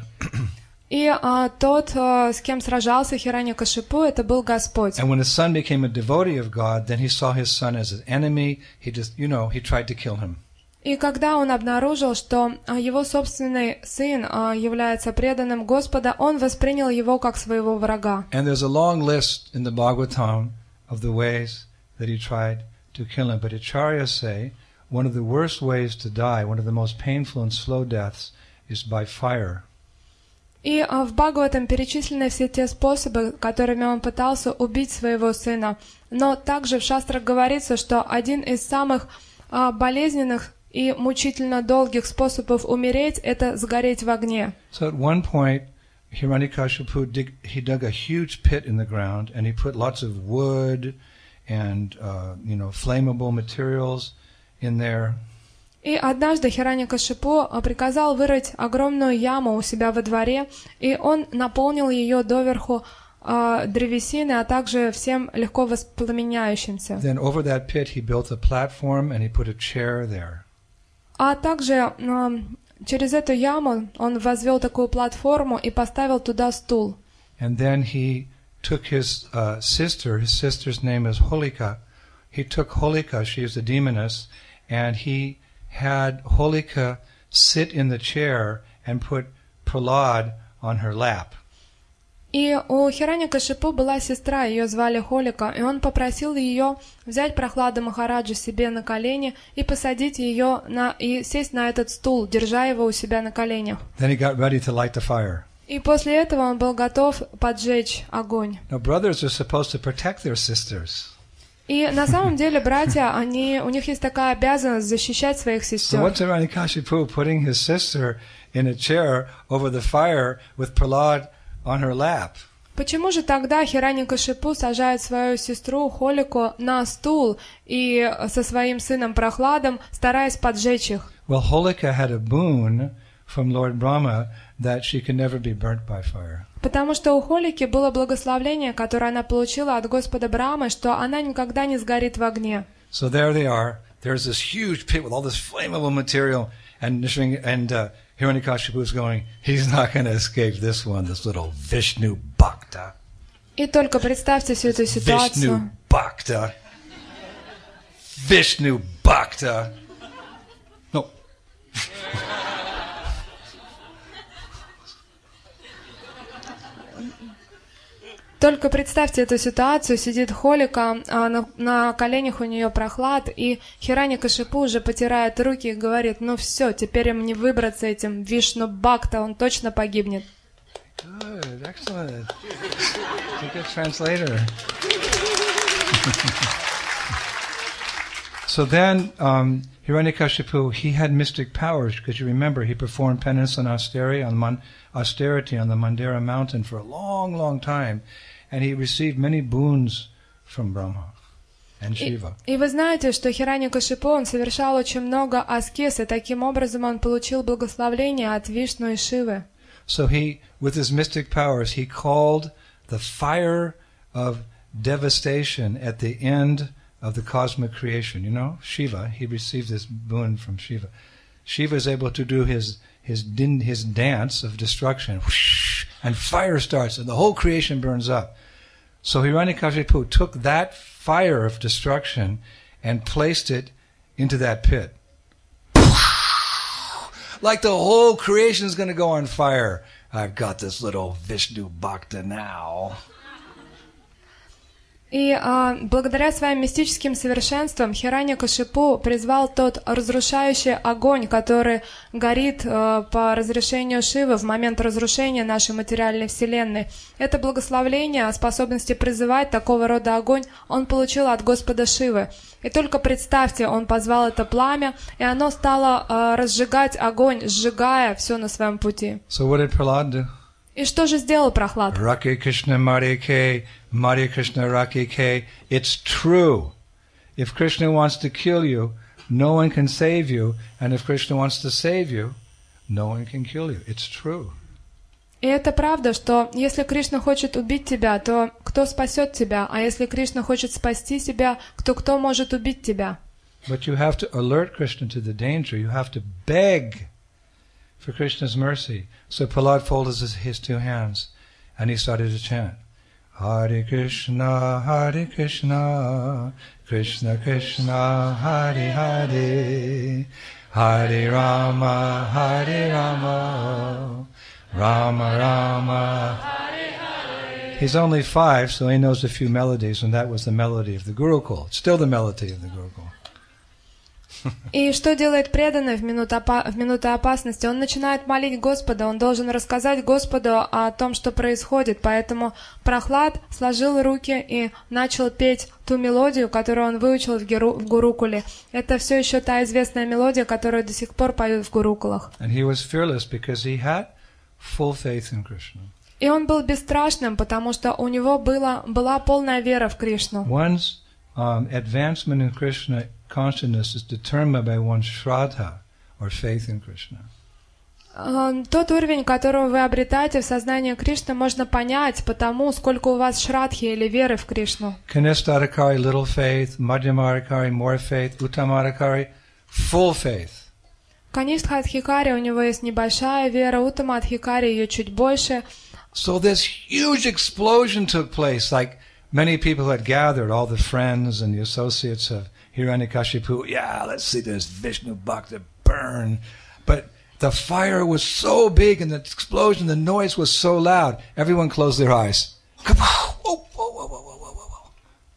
И а, тот, а, с кем сражался Хираньякашипу, это был Господь. And when his son became a devotee of God, then he saw his son as an enemy. He just, you know, he tried to kill him. И когда он обнаружил, что а, его собственный сын а, является преданным Господа, он воспринял его как своего врага. And there's a long list in the Bhagavatam of the ways that he tried to kill him. But acharyas say one of the worst ways to die, one of the most painful and slow deaths, is by fire. И а, в Бхагаватам перечислены все те способы, которыми он пытался убить своего сына. Но также в шастрах говорится, что один из самых а, болезненных и мучительно долгих способов умереть — это сгореть в огне. So at one point, Hiranyakashipu dig, he dug a huge pit in the ground, and he put lots of wood and uh, you know flammable materials in there. И однажды Хираньякашипу приказал вырыть огромную яму у себя во дворе, и он наполнил ее доверху э, древесиной, а также всем легко воспламеняющимся. Then over that pit he built a platform and he put a chair there. А также э, через эту яму он возвел такую платформу и поставил туда стул. And then he took his uh, sister, his sister's name is Holika. He took Holika, she is a demoness, and he had Holika sit in the chair and put Prahlad on her lap. И у Хираньякашипу была сестра, ее звали Холика, и он попросил ее взять Прохладу Махараджу себе на колени и посадить ее на и сесть на этот стул, держа его у себя на коленях. Then he got ready to light the fire. И после этого он был готов поджечь огонь. Now brothers are supposed to protect their sisters. И на самом деле братья, они, у них есть такая обязанность защищать своих So сестер. what's Hiranyakashipu putting his sister in a chair over the fire with Prahlad on her lap? Почему же тогда Хираньякашипу сажает свою сестру Холику на стул и со своим сыном Прохладом, стараясь поджечь их? Well, Holika had a boon from Lord Brahma that she could never be burnt by fire. Потому что у Холики было благословление, которое она получила от Господа Брамы, что она никогда не сгорит в огне. So there they are. There's this huge pit with all this flammable material, and and uh, Hiranyakashipu is going, he's not going to escape this one, this little Vishnu Bhakta. И только представьте всю эту Vishnu ситуацию. Bhakta. Vishnu Bhakta. No. Только представьте эту ситуацию, сидит Холика, а на, на коленях у нее Прохлад, и Хираньякашипу уже потирает руки и говорит: ну все, теперь им не выбраться этим Вишну Бхакта, он точно погибнет. Good, excellent. You're a good translator. So then, um, Hiranyakashipu, he had mystic powers, because you remember he performed penance and austerity on, man, austerity on the Mandara mountain for a long, long time, and he received many boons from Brahma and Shiva. И, и вы знаете, что Хираньякашипу, он совершал очень много аскез, и таким образом он получил благословление от Вишну и Шивы. So he, with his mystic powers, he called the fire of devastation at the end of the cosmic creation. You know, Shiva, he received this boon from Shiva. Shiva is able to do his his din, his dance of destruction, whoosh, and fire starts, and the whole creation burns up. So Hiranyakashipu took that fire of destruction and placed it into that pit. Like the whole creation is going to go on fire. I've got this little Vishnu Bhakta now. И а, благодаря своим мистическим совершенствам Хираньякашипу призвал тот разрушающий огонь, который горит а, по разрешению Шивы в момент разрушения нашей материальной вселенной. Это благословление о способности призывать такого рода огонь он получил от Господа Шивы. И только представьте, он позвал это пламя, и оно стало а, разжигать огонь, сжигая все на своем пути. So what did Prahlad do? И что же сделал Прохлад? Rake Krishna Mare Ke, Mare Krishna Rake Ke. It's true. If Krishna wants to kill you, no one can save you. And if Krishna wants to save you, no one can kill you. It's true. И это правда, что если Кришна хочет убить тебя, то кто спасет тебя? А если Кришна хочет спасти тебя, то кто может убить тебя? But you have to alert Krishna to the danger. You have to beg for Krishna's mercy. So Prahlad folded his, his two hands and he started to chant. Hare Krishna, Hare Krishna, Krishna Krishna, Hare Hare, Hare Rama, Hare Rama, Rama Rama. Hare Hare. He's only five, so he knows a few melodies, and that was the melody of the Gurukul. It's still the melody of the Gurukul. И что делает преданный в минуту, опа- в минуту опасности? Он начинает молить Господа, он должен рассказать Господу о том, что происходит. Поэтому Прохлад сложил руки и начал петь ту мелодию, которую он выучил в, Геру, в Гурукуле. Это все еще та известная мелодия, которую до сих пор поют в Гурукулах. And he was fearless because he had full faith in Krishna. И он был бесстрашным, потому что у него была, была полная вера в Кришну. One's um, advancement in Krishna consciousness is determined by one's shraddha, or faith in Krishna. Uh, тот уровень, который вы обретаете в сознании Кришны, можно понять по тому, сколько у вас шрадхи или веры в Кришну. Kanistadhikari, little faith. Madhyamadhikari, more faith. Uttamadhikari, full faith. Канистха-адхикари, у него есть небольшая вера, Уттама-адхикари, ее чуть больше. So this huge explosion took place, like many people had gathered, all the friends and the associates of Hiranyakashipu. Yeah, let's see this Vishnu Bhakta burn. But the fire was so big and the explosion, the noise was so loud, everyone closed their eyes. Whoa, whoa, whoa, whoa, whoa, whoa, whoa.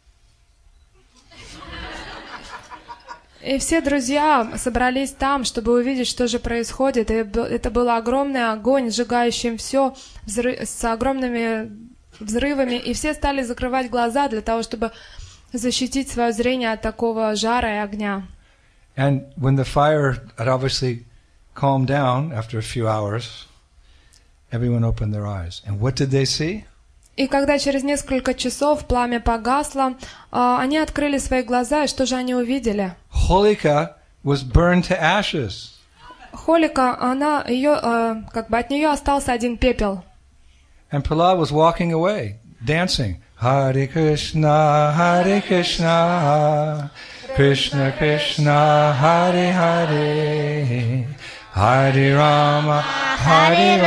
И все друзья собрались там, чтобы увидеть, что же происходит. И это был огромный огонь, сжигающий все с огромными взрывами. И все стали закрывать глаза для того, чтобы защитить свое зрение от такого жара и огня. And when the fire had obviously calmed down after a few hours, everyone opened their eyes. And what did they see? И когда через несколько часов пламя погасло, они открыли свои глаза, и что же они увидели? Holika was burned to ashes. Холика, она, ее, как бы от нее остался один пепел. And Prahlad was walking away, dancing. Hare Krishna, Hare Krishna, Krishna Krishna, Hare Hare, Hare Rama, Hare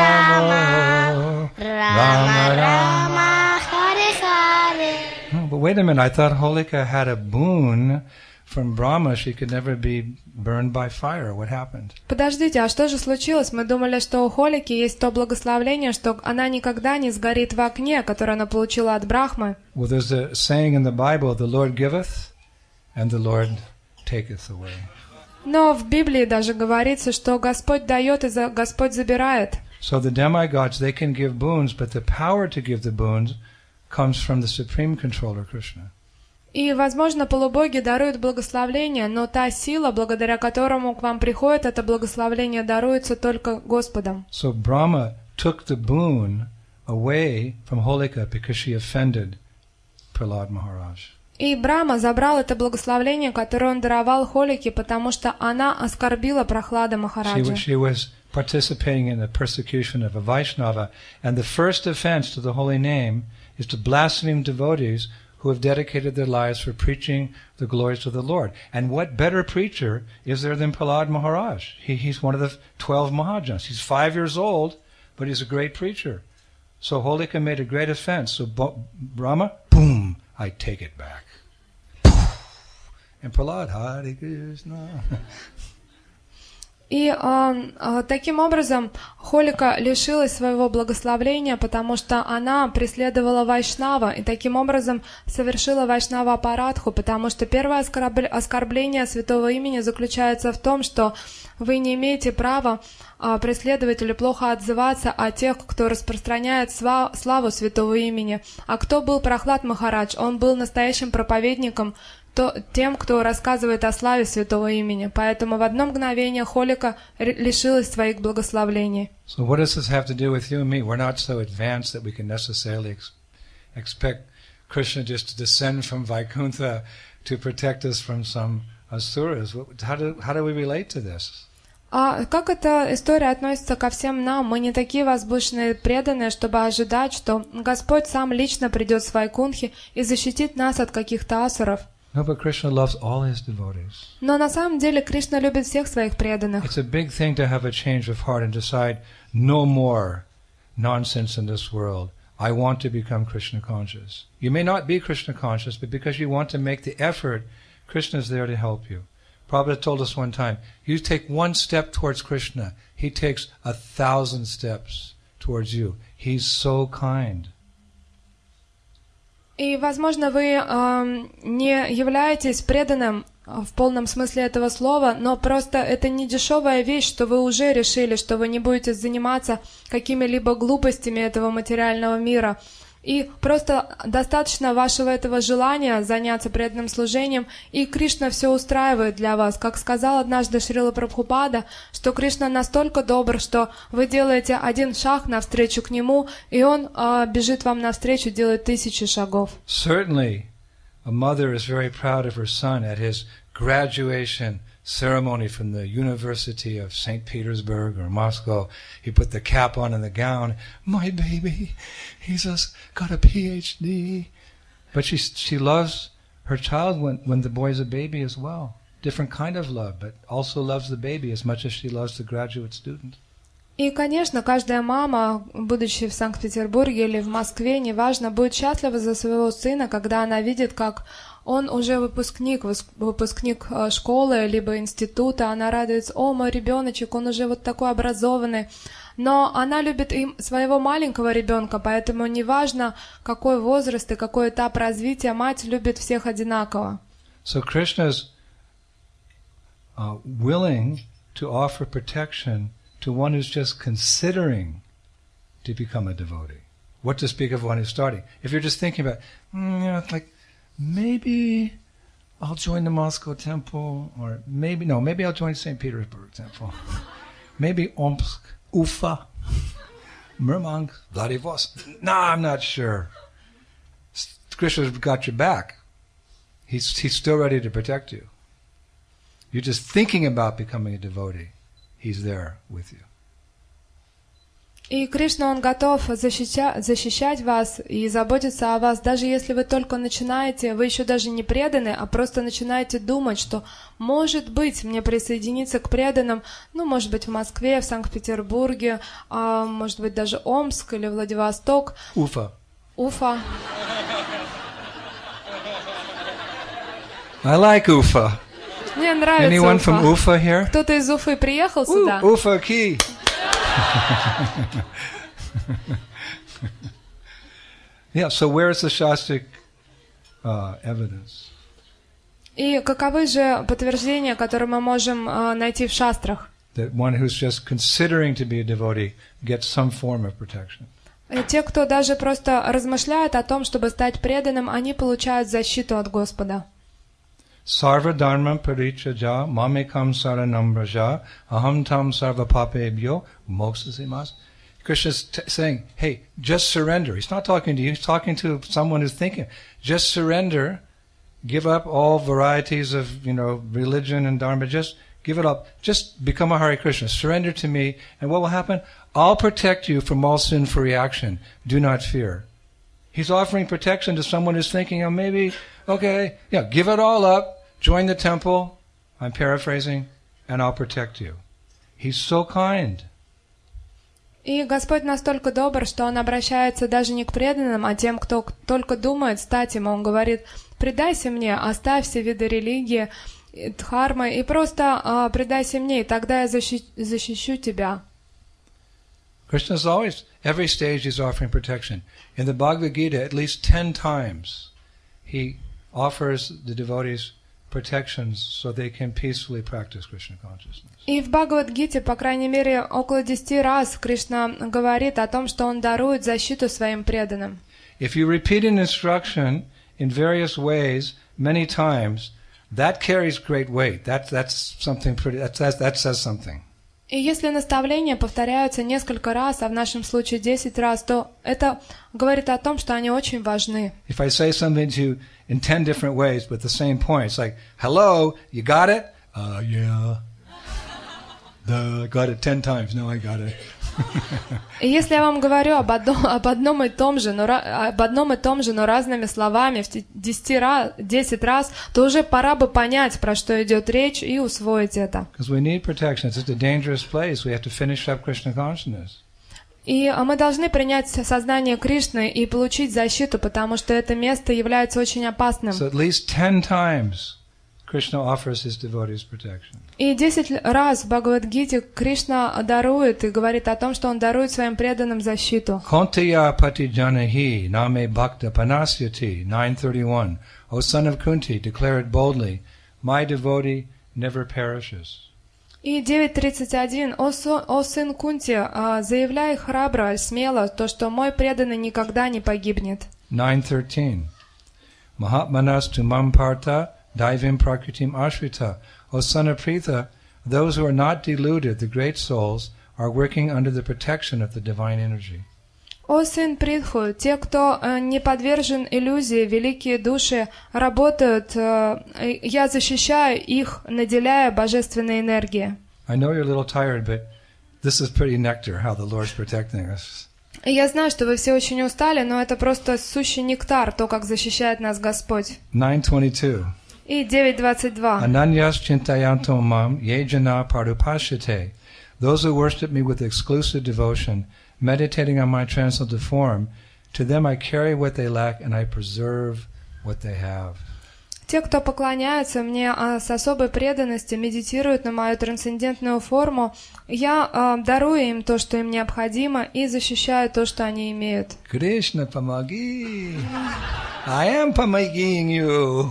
Rama, Rama Rama, Hare Hare. Oh, but wait a minute, I thought Holika had a boon from Brahma. She could never be burned by fire. What happened? Подождите, а что же случилось? Мы думали, что у Холики есть то благословение, что она никогда не сгорит в огне, которое она получила от Брахмы. Well, there's a saying in the Bible, the Lord giveth, and the Lord taketh away. Но в Библии даже говорится, что Господь дает и за... Господь забирает. So the demigods, they can give boons, but the power to give the boons comes from the supreme controller, Krishna. И, возможно, полубоги даруют благословение, но та сила, благодаря которому к вам приходит это благословение, даруется только Господом. So Brahma took the boon away from Holika because she offended Prahlad Maharaj. И Брахма забрал это благословение, которое он даровал Холике, потому что она оскорбила Прохлада Махараджа. She, she was participating in the persecution of a Vaishnava, and the first offense to the holy name is to blaspheme devotees who have dedicated their lives for preaching the glories of the Lord. And what better preacher is there than Prahlad Maharaj? He, he's one of the twelve Mahajans. He's five years old, but he's a great preacher. So Holika made a great offense. So Brahma, boom, I take it back. And Prahlad, Hare Krishna. И э, э, таким образом Холика лишилась своего благословения, потому что она преследовала Вайшнава, и таким образом совершила Вайшнава апарадху, потому что первое оскорбление святого имени заключается в том, что вы не имеете права э, преследовать или плохо отзываться о тех, кто распространяет сва- славу святого имени. А кто был Прохлад Махарадж? Он был настоящим проповедником, то, тем, кто рассказывает о славе святого имени. Поэтому в одно мгновение Холика лишилась своих благословлений. So what does this have to do with you and me? We're not so advanced that we can necessarily ex- expect Krishna just to descend from Vaikuntha to protect us from some asuras. How do, how do we relate to this? А как эта история относится ко всем нам? Мы не такие возвышенные преданные, чтобы ожидать, что Господь сам лично придет с Вайкунхи и защитит нас от каких-то асуров. No, but Krishna loves all his devotees. Но на самом деле Кришна любит всех своих преданных. It's a big thing to have a change of heart and decide no more nonsense in this world. I want to become Krishna conscious. You may not be Krishna conscious, but because you want to make the effort, Krishna is there to help you. Prabhupada told us one time, you take one step towards Krishna, he takes a thousand steps towards you. He's so kind. И, возможно, вы э, не являетесь преданным в полном смысле этого слова, но просто это не дешевая вещь, что вы уже решили, что вы не будете заниматься какими-либо глупостями этого материального мира. И просто достаточно вашего этого желания заняться преданным служением, и Кришна все устраивает для вас. Как сказал однажды Шрила Прабхупада, что Кришна настолько добр, что вы делаете один шаг навстречу к Нему, и Он э, бежит вам навстречу, делает тысячи шагов. Certainly, a mother is very proud of her son at his graduation ceremony from the University of Saint Petersburg or Moscow. He put the cap on and the gown. My baby, he's just got a P H D. But she she loves her child when, when the boy's a baby as well. Different kind of love, but also loves the baby as much as she loves the graduate student. И, конечно, каждая мама, будучи в Санкт-Петербурге или в Москве, неважно, будет счастлива за своего сына, когда она видит, как он уже выпускник, выпускник школы либо института, она радуется: «О, мой ребеночек, он уже вот такой образованный». Но она любит и своего маленького ребенка, поэтому неважно, какой возраст и какой этап развития, мать любит всех одинаково. So Krishna's uh, willing to offer protection to one who's just considering to become a devotee. What to speak of one who's starting? If you're just thinking about, mm, you know, like, maybe I'll join the Moscow temple, or maybe, no, maybe I'll join Saint Petersburg temple. Maybe Omsk, Ufa, Murmansk, Vladivostok. No, I'm not sure. Krishna's got your back. He's, he's still ready to protect you. You're just thinking about becoming a devotee. He's there with you. И Кришна, Он готов защищать, защищать вас и заботиться о вас, даже если вы только начинаете, вы еще даже не преданы, а просто начинаете думать, что, может быть, мне присоединиться к преданным, ну, может быть, в Москве, в Санкт-Петербурге, а, может быть, даже Омск или Владивосток. Уфа. Уфа. I like Ufa. Мне нравится Anyone Уфа. from Ufa here? Кто-то из Уфы приехал сюда? Ooh, Ufa Key. Yeah, so where is the Shastric uh, evidence? И каковы же подтверждения, которые мы можем uh, найти в шастрах? That one who's just considering to be a devotee gets some form of protection. Те, кто даже просто размышляет о том, чтобы стать преданным, они получают защиту от Господа. Sarva dharma parichaja mamekam saranam braja aham tam sarva papebhyo moksasimas. Krishna's t- saying, hey, just surrender. He's not talking to you, he's talking to someone who's thinking. Just surrender, give up all varieties of, you know, religion and dharma, just give it up. Just become a Hare Krishna. Surrender to me, and what will happen? I'll protect you from all sin-free action. Do not fear. He's offering protection to someone who's thinking, oh, maybe, okay, yeah, give it all up, join the temple, I'm paraphrasing, and I'll protect you. He's so kind. И Господь настолько добр, что Он обращается даже не к преданным, а тем, кто только думает стать Ему. Он говорит: «Предайся мне, оставь все виды религии, дхармы, и просто uh, предайся мне, и тогда я защи- защищу тебя». Krishna's always, every stage he's offering protection. In the Bhagavad Gita, at least ten times, he offers the devotees protections so they can peacefully practice Krishna consciousness. И в Бхагавад-гите, по крайней мере, около десяти раз Кришна говорит о том, что Он дарует защиту своим преданным. If you repeat an instruction in various ways many times, that carries great weight. That, that's something pretty, that, that, that says something. И если наставления повторяются несколько раз, а в нашем случае десять раз, то это говорит о том, что они очень важны. If I say something to you in ten different ways, but the same point, it's like, hello, you got it? Uh, yeah. Duh, I got it ten times. No, I got it. И если я вам говорю об одном, об одном и том же, но об одном и том же, но разными словами в десять раз, десять раз, то уже пора бы понять, про что идет речь, и усвоить это. Because we need protection. It's a dangerous place. We have to finish up Krishna consciousness. И мы должны принять сознание Кришны и получить защиту, потому что это место является очень опасным. So at least ten times Krishna offers his devotees protection. И десять раз в Бхагавад-гите Кришна дарует и говорит о том, что Он дарует своим преданным защиту. Kuntiya pati janahi name bhakta panasyati nine thirty-one. O son of Kunti, declare it boldly. my devotee never perishes. И девять тридцать один. О, со, о сын Кунти, а, заявляй храбро, смело, то, что мой преданный никогда не погибнет. nine thirteen. Mahatmanas tumam partha daivim prakritim ashrita. O son of Pritha, those who are not deluded, the great souls, are working under the protection of the divine energy. О сын Притху, те, кто э, не подвержен иллюзии, великие души, работают, э, я защищаю их, наделяя божественной энергией. I know you're a little tired, but this is pretty nectar, how the Lord's protecting us. И я знаю, что вы все очень устали, но это просто сущий нектар, то, как защищает нас Господь. nine twenty-two. И девять двадцать два. Ananyas chintayanto mam yejana parupashite. Those who worship me with exclusive devotion, meditating on my transcendental form, to them I carry what they lack and I preserve what they have. Те, кто поклоняются мне а, с особой преданностью, медитируют на мою трансцендентную форму, я а, дарую им то, что им необходимо, и защищаю то, что они имеют. Krishna Pamagi, I am Pamagiing you.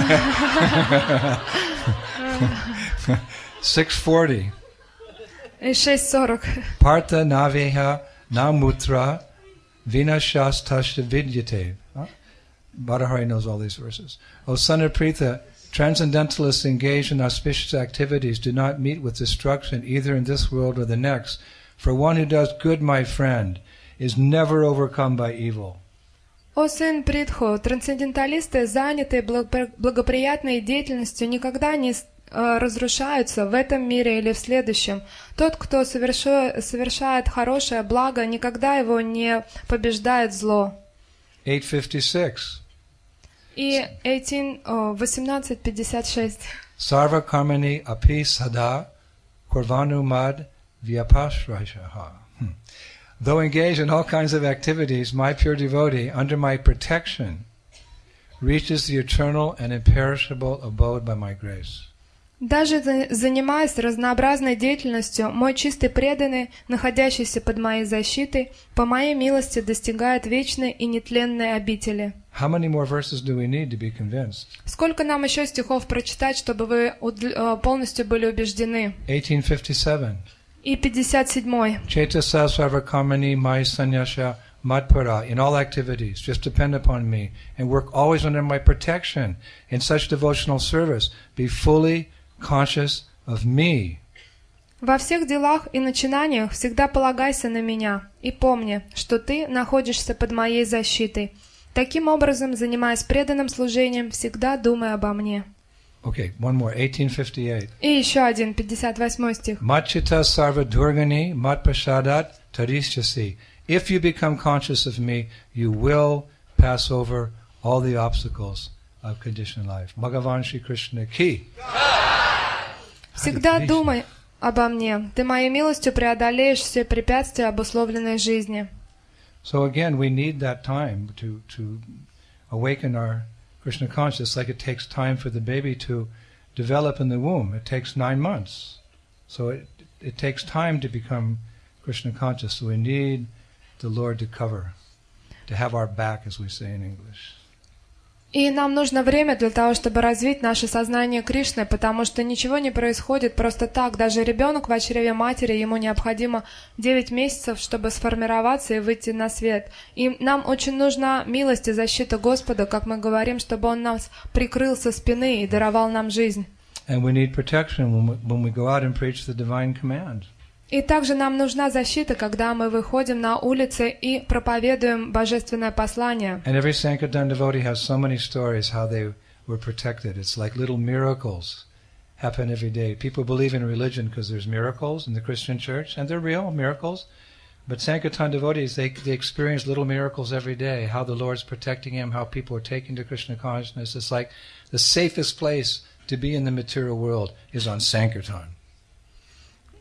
six forty. И шесть сорок. Partha naveha namutra vinashastasya vidyate. Bhattacharya knows all these verses. O son of Pritha, transcendentalists engaged in auspicious activities do not meet with destruction either in this world or the next. For one who does good, my friend, is never overcome by evil. О сын Притху, трансценденталисты, занятые благоприятной деятельностью, никогда не разрушаются в этом мире или в следующем. Тот, кто совершает хорошее благо, никогда его не побеждает зло. eight fifty-six. И восемнадцать пятьдесят шесть. Sarva karmani api sada kurvanu mad vyapashrashaha. Though engaged in all kinds of activities, my pure devotee, under my protection, reaches the eternal and imperishable abode by my grace. Даже занимаясь разнообразной деятельностью, мой чистый преданный, находящийся под моей защитой, по моей милости достигает вечной и нетленной обители. How many more verses do we need to be convinced? Сколько нам еще стихов прочитать, чтобы вы полностью были убеждены? eighteen fifty-seven. И пятьдесят седьмой. Chetasa sarva karmani mai sanyasya madpara. In all activities, just depend upon me and work always under my protection. In such devotional service, be fully conscious of me. Во всех делах и начинаниях всегда полагайся на меня и помни, что ты находишься под моей защитой. Таким образом, занимаясь преданным служением, всегда думай обо мне. Okay, one more, eighteen fifty-eight. И еще один, пятьдесят восьмой стих. Machita sarva durgani matpashadat tarishyasi. If you become conscious of me, you will pass over all the obstacles of conditioned life. Bhagavan Shri Krishna ki. Всегда думай обо мне. Ты моей милостью преодолеешь все препятствия обусловленной жизни. So again, we need that time to to awaken our Krishna consciousness, like it takes time for the baby to develop in the womb. It takes nine months. So it it takes time to become Krishna conscious. So we need the Lord to cover, to have our back, as we say in English. И нам нужно время для того, чтобы развить наше сознание Кришны, потому что ничего не происходит просто так. Даже ребенок в чреве матери, ему необходимо девять месяцев, чтобы сформироваться и выйти на свет. И нам очень нужна милость и защита Господа, как мы говорим, чтобы Он нас прикрыл со спины и даровал нам жизнь. And we need protection when we, when we go out and preach the divine command. И также нам нужна защита, когда мы выходим на улицы и проповедуем божественное послание. And every Sankirtan devotee has so many stories how they were protected. It's like little miracles happen every day. People believe in religion because there's miracles in the Christian church, and they're real miracles. But Sankirtan devotees, they, they experience little miracles every day, how the Lord's protecting him, how people are taken to Krishna consciousness. It's like the safest place to be in the material world is on Sankirtan.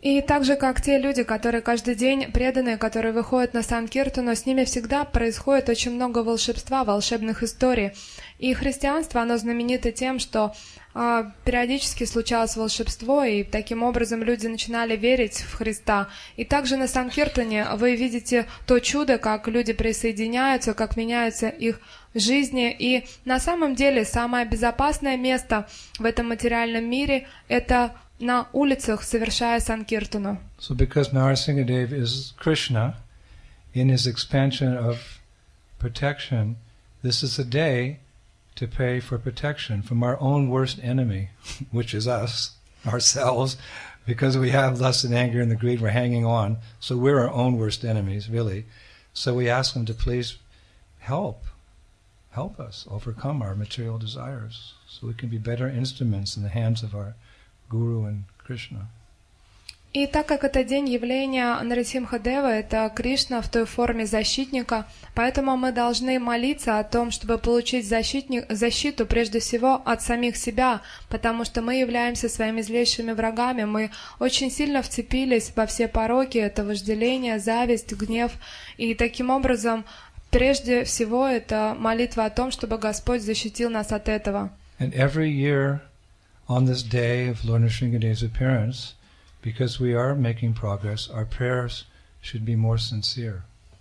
И так же, как те люди, которые каждый день преданные, которые выходят на Санкиртану, с ними всегда происходит очень много волшебства, волшебных историй. И христианство, оно знаменито тем, что э, периодически случалось волшебство, и таким образом люди начинали верить в Христа. И также на Санкиртане вы видите то чудо, как люди присоединяются, как меняются их жизни. И на самом деле самое безопасное место в этом материальном мире — это на улицах, совершая Санкиртану. So because Narasimhadev is Krishna, in his expansion of protection, this is a day to pray for protection from our own worst enemy, which is us, ourselves, because we have lust and anger and the greed, we're hanging on, so we're our own worst enemies, really. So we ask him to please help, help us overcome our material desires, so we can be better instruments in the hands of our Guru and Krishna. И так как это день явления Нарасимха-дева, это Кришна в той форме защитника, поэтому мы должны молиться о том, чтобы получить защитник, защиту прежде всего от самих себя, потому что мы являемся своими злейшими врагами, мы очень сильно вцепились во все пороки, это вожделение, зависть, гнев, и таким образом прежде всего это молитва о том, чтобы Господь защитил нас от этого. And every year on this day of Lord Nrsimhadev's appearance, because we are making progress, our prayers should be more sincere.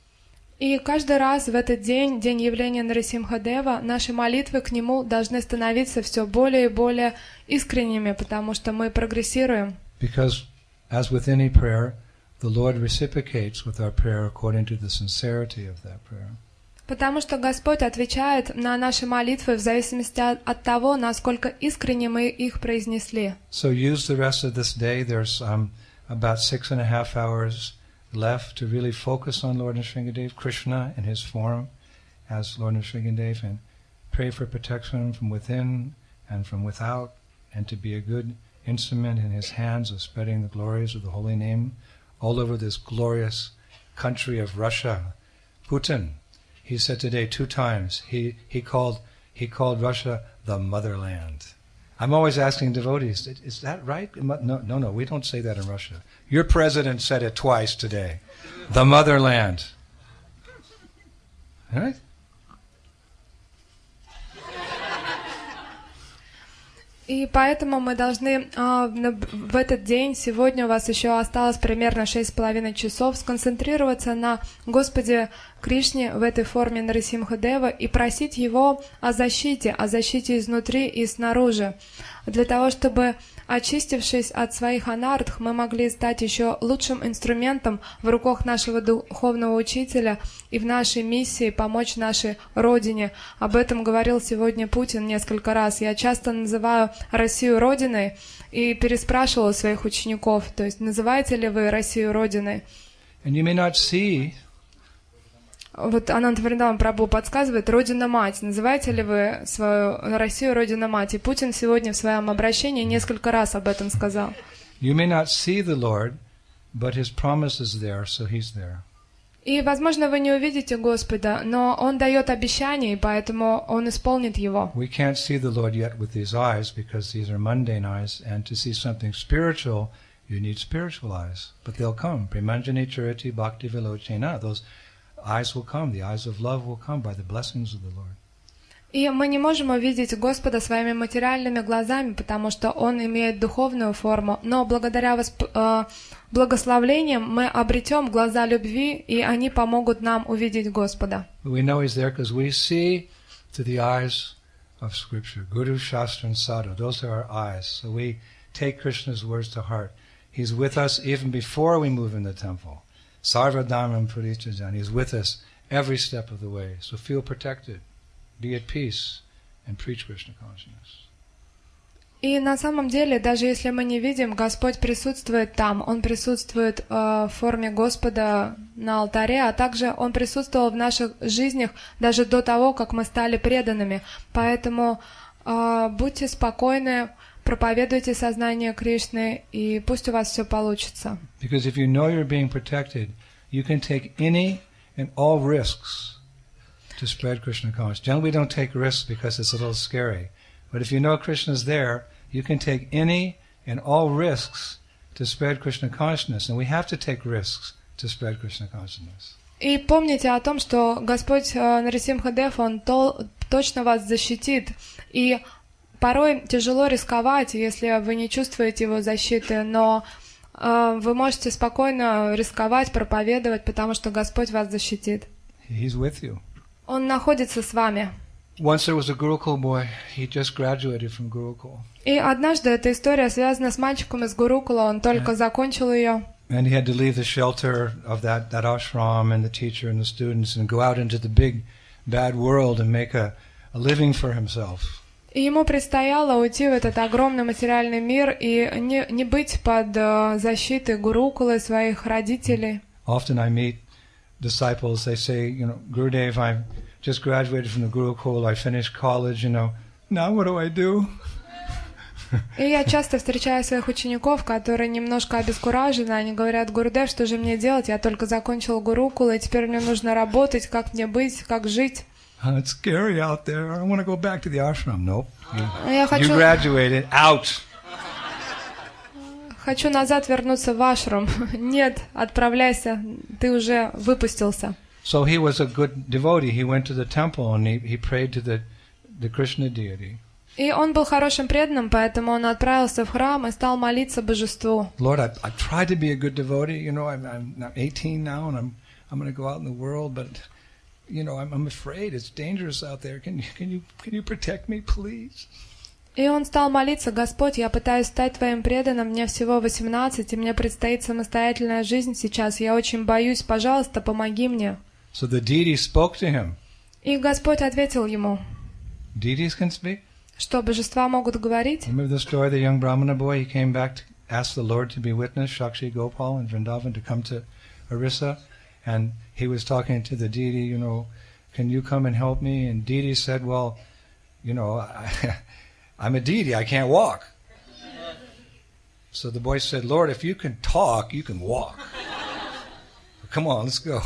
И каждый раз в этот день, день явления Нарасимха-дева, наши молитвы к нему должны становиться все более и более искренними, потому что мы прогрессируем. Because, as with any prayer, the Lord reciprocates with our prayer according to the sincerity of that prayer. Потому что Господь отвечает на наши молитвы в зависимости от того, насколько искренне мы их произнесли. So use the rest of this day. There's um, about six and a half hours left to really focus on Lord Nrsimhadev, Krishna in his form as Lord Nrsimhadev, and pray for protection from within and from without, and to be a good instrument in his hands of spreading the glories of the holy name all over this glorious country of Russia. Putin, he said today two times, he, he called he called Russia the motherland. I'm always asking devotees, is that right? No, no, no, we don't say that in Russia. Your president said it twice today. The motherland. All right? И поэтому мы должны а, в этот день, сегодня у вас еще осталось примерно шесть с половиной часов, сконцентрироваться на Господе Кришне в этой форме Нарасимха-дева и просить Его о защите, о защите изнутри и снаружи, для того, чтобы, очистившись от своих анардх, мы могли стать еще лучшим инструментом в руках нашего духовного учителя и в нашей миссии помочь нашей Родине. Об этом говорил сегодня Путин несколько раз. Я часто называю Россию Родиной и переспрашивала своих учеников, то есть называете ли вы Россию Родиной? And you may not see. Вот Ананта Вриндаван Прабху подсказывает, Родина-мать. Называете ли вы свою Россию Родина-мать? И Путин сегодня в своем обращении несколько раз об этом сказал. You may not see the Lord, but His promise is there, so He's there. И, возможно, вы не увидите Господа, но Он дает обещание, и поэтому Он исполнит его. We can't see the Lord yet with these eyes, because these are mundane eyes, and to see something spiritual, you need spiritual eyes. But they'll come. Premanjani chariti bhakti vilochena. Those eyes will come. The eyes of love will come by the blessings of the Lord. И мы не можем увидеть Господа своими материальными глазами, потому что Он имеет духовную форму, но благодаря восп... э, благословлениям мы обретем глаза любви, и они помогут нам увидеть Господа. We know He's there because we see through the eyes of Scripture. Guru, Shastra, and Sadhu. Those are our eyes. So we take Krishna's words to heart. He's with us even before we move in the temple. Sarvadhamam Purichajan. He's with us every step of the way. So feel protected, be at peace, and preach Krishna consciousness. И на самом деле, даже если мы не видим, Господь присутствует там. Он присутствует э, в форме Господа на алтаре, а также Он присутствовал в наших жизнях даже до того, как мы стали преданными. Поэтому э, будьте спокойны, проповедуйте сознание Кришны, и пусть у вас все получится. Because if you know you're being protected, you can take any and all risks to spread Krishna consciousness. Generally, we don't take risks because it's a little scary. But if you know Krishna's there, you can take any and all risks to spread Krishna consciousness, and we have to take risks to spread Krishna consciousness. И помните о том, что Господь Нарисимха-Дев, Он то, точно вас защитит. И порой тяжело рисковать, если вы не чувствуете Его защиты, но э, вы можете спокойно рисковать, проповедовать, потому что Господь вас защитит. He's with you. Он находится с вами. Once there was a Gurukul boy. He just graduated from Gurukul. И однажды эта история связана с мальчиком из Гурукула, он только yeah. закончил ее. And he had to leave the shelter of that, that ashram and the teacher and the students and go out into the big, bad world and make a, a living for himself. И ему предстояло уйти в этот огромный материальный мир и не, не быть под uh, защитой Гурукулы, своих родителей. Often I meet disciples, they say, you know, Gurudev, I just graduated from the Gurukul, I finished college, you know, now what do I do? И я часто встречаю своих учеников, которые немножко обескуражены, они говорят: Гурудев, что же мне делать? Я только закончил Гурукул, и теперь мне нужно работать, как мне быть, как жить. It's scary out there. I want to go back to the ashram. Nope. You, я хочу... you graduated. Out. Хочу назад вернуться в ашрам. Нет, отправляйся, ты уже выпустился. So he was a good devotee. He went to the temple and he, he prayed to the, the Krishna deity. И он был хорошим преданным, поэтому он отправился в храм и стал молиться божеству. Lord, I, I tried to be a good devotee. You know, I'm, I'm eighteen now, and I'm I'm going to go out in the world, but you know, I'm, I'm afraid it's dangerous out there. Can you can you can you protect me, please? И он стал молиться: Господь, я пытаюсь стать твоим преданным, мне всего восемнадцать, и мне предстоит самостоятельная жизнь сейчас. Я очень боюсь, пожалуйста, помоги мне. So the deity spoke to him. И Господь ответил ему. Deities can speak? Что божества могут говорить? Remember the story of the young Brahmana boy? He came back to ask the Lord to be witness, Shakshi Gopal in Vrindavan, to come to Orissa, and he was talking to the deity, you know, can you come and help me? And deity said, well, you know, I, I'm a deity, I can't walk. So the boy said, Lord, if you can talk, you can walk. Come on, let's go.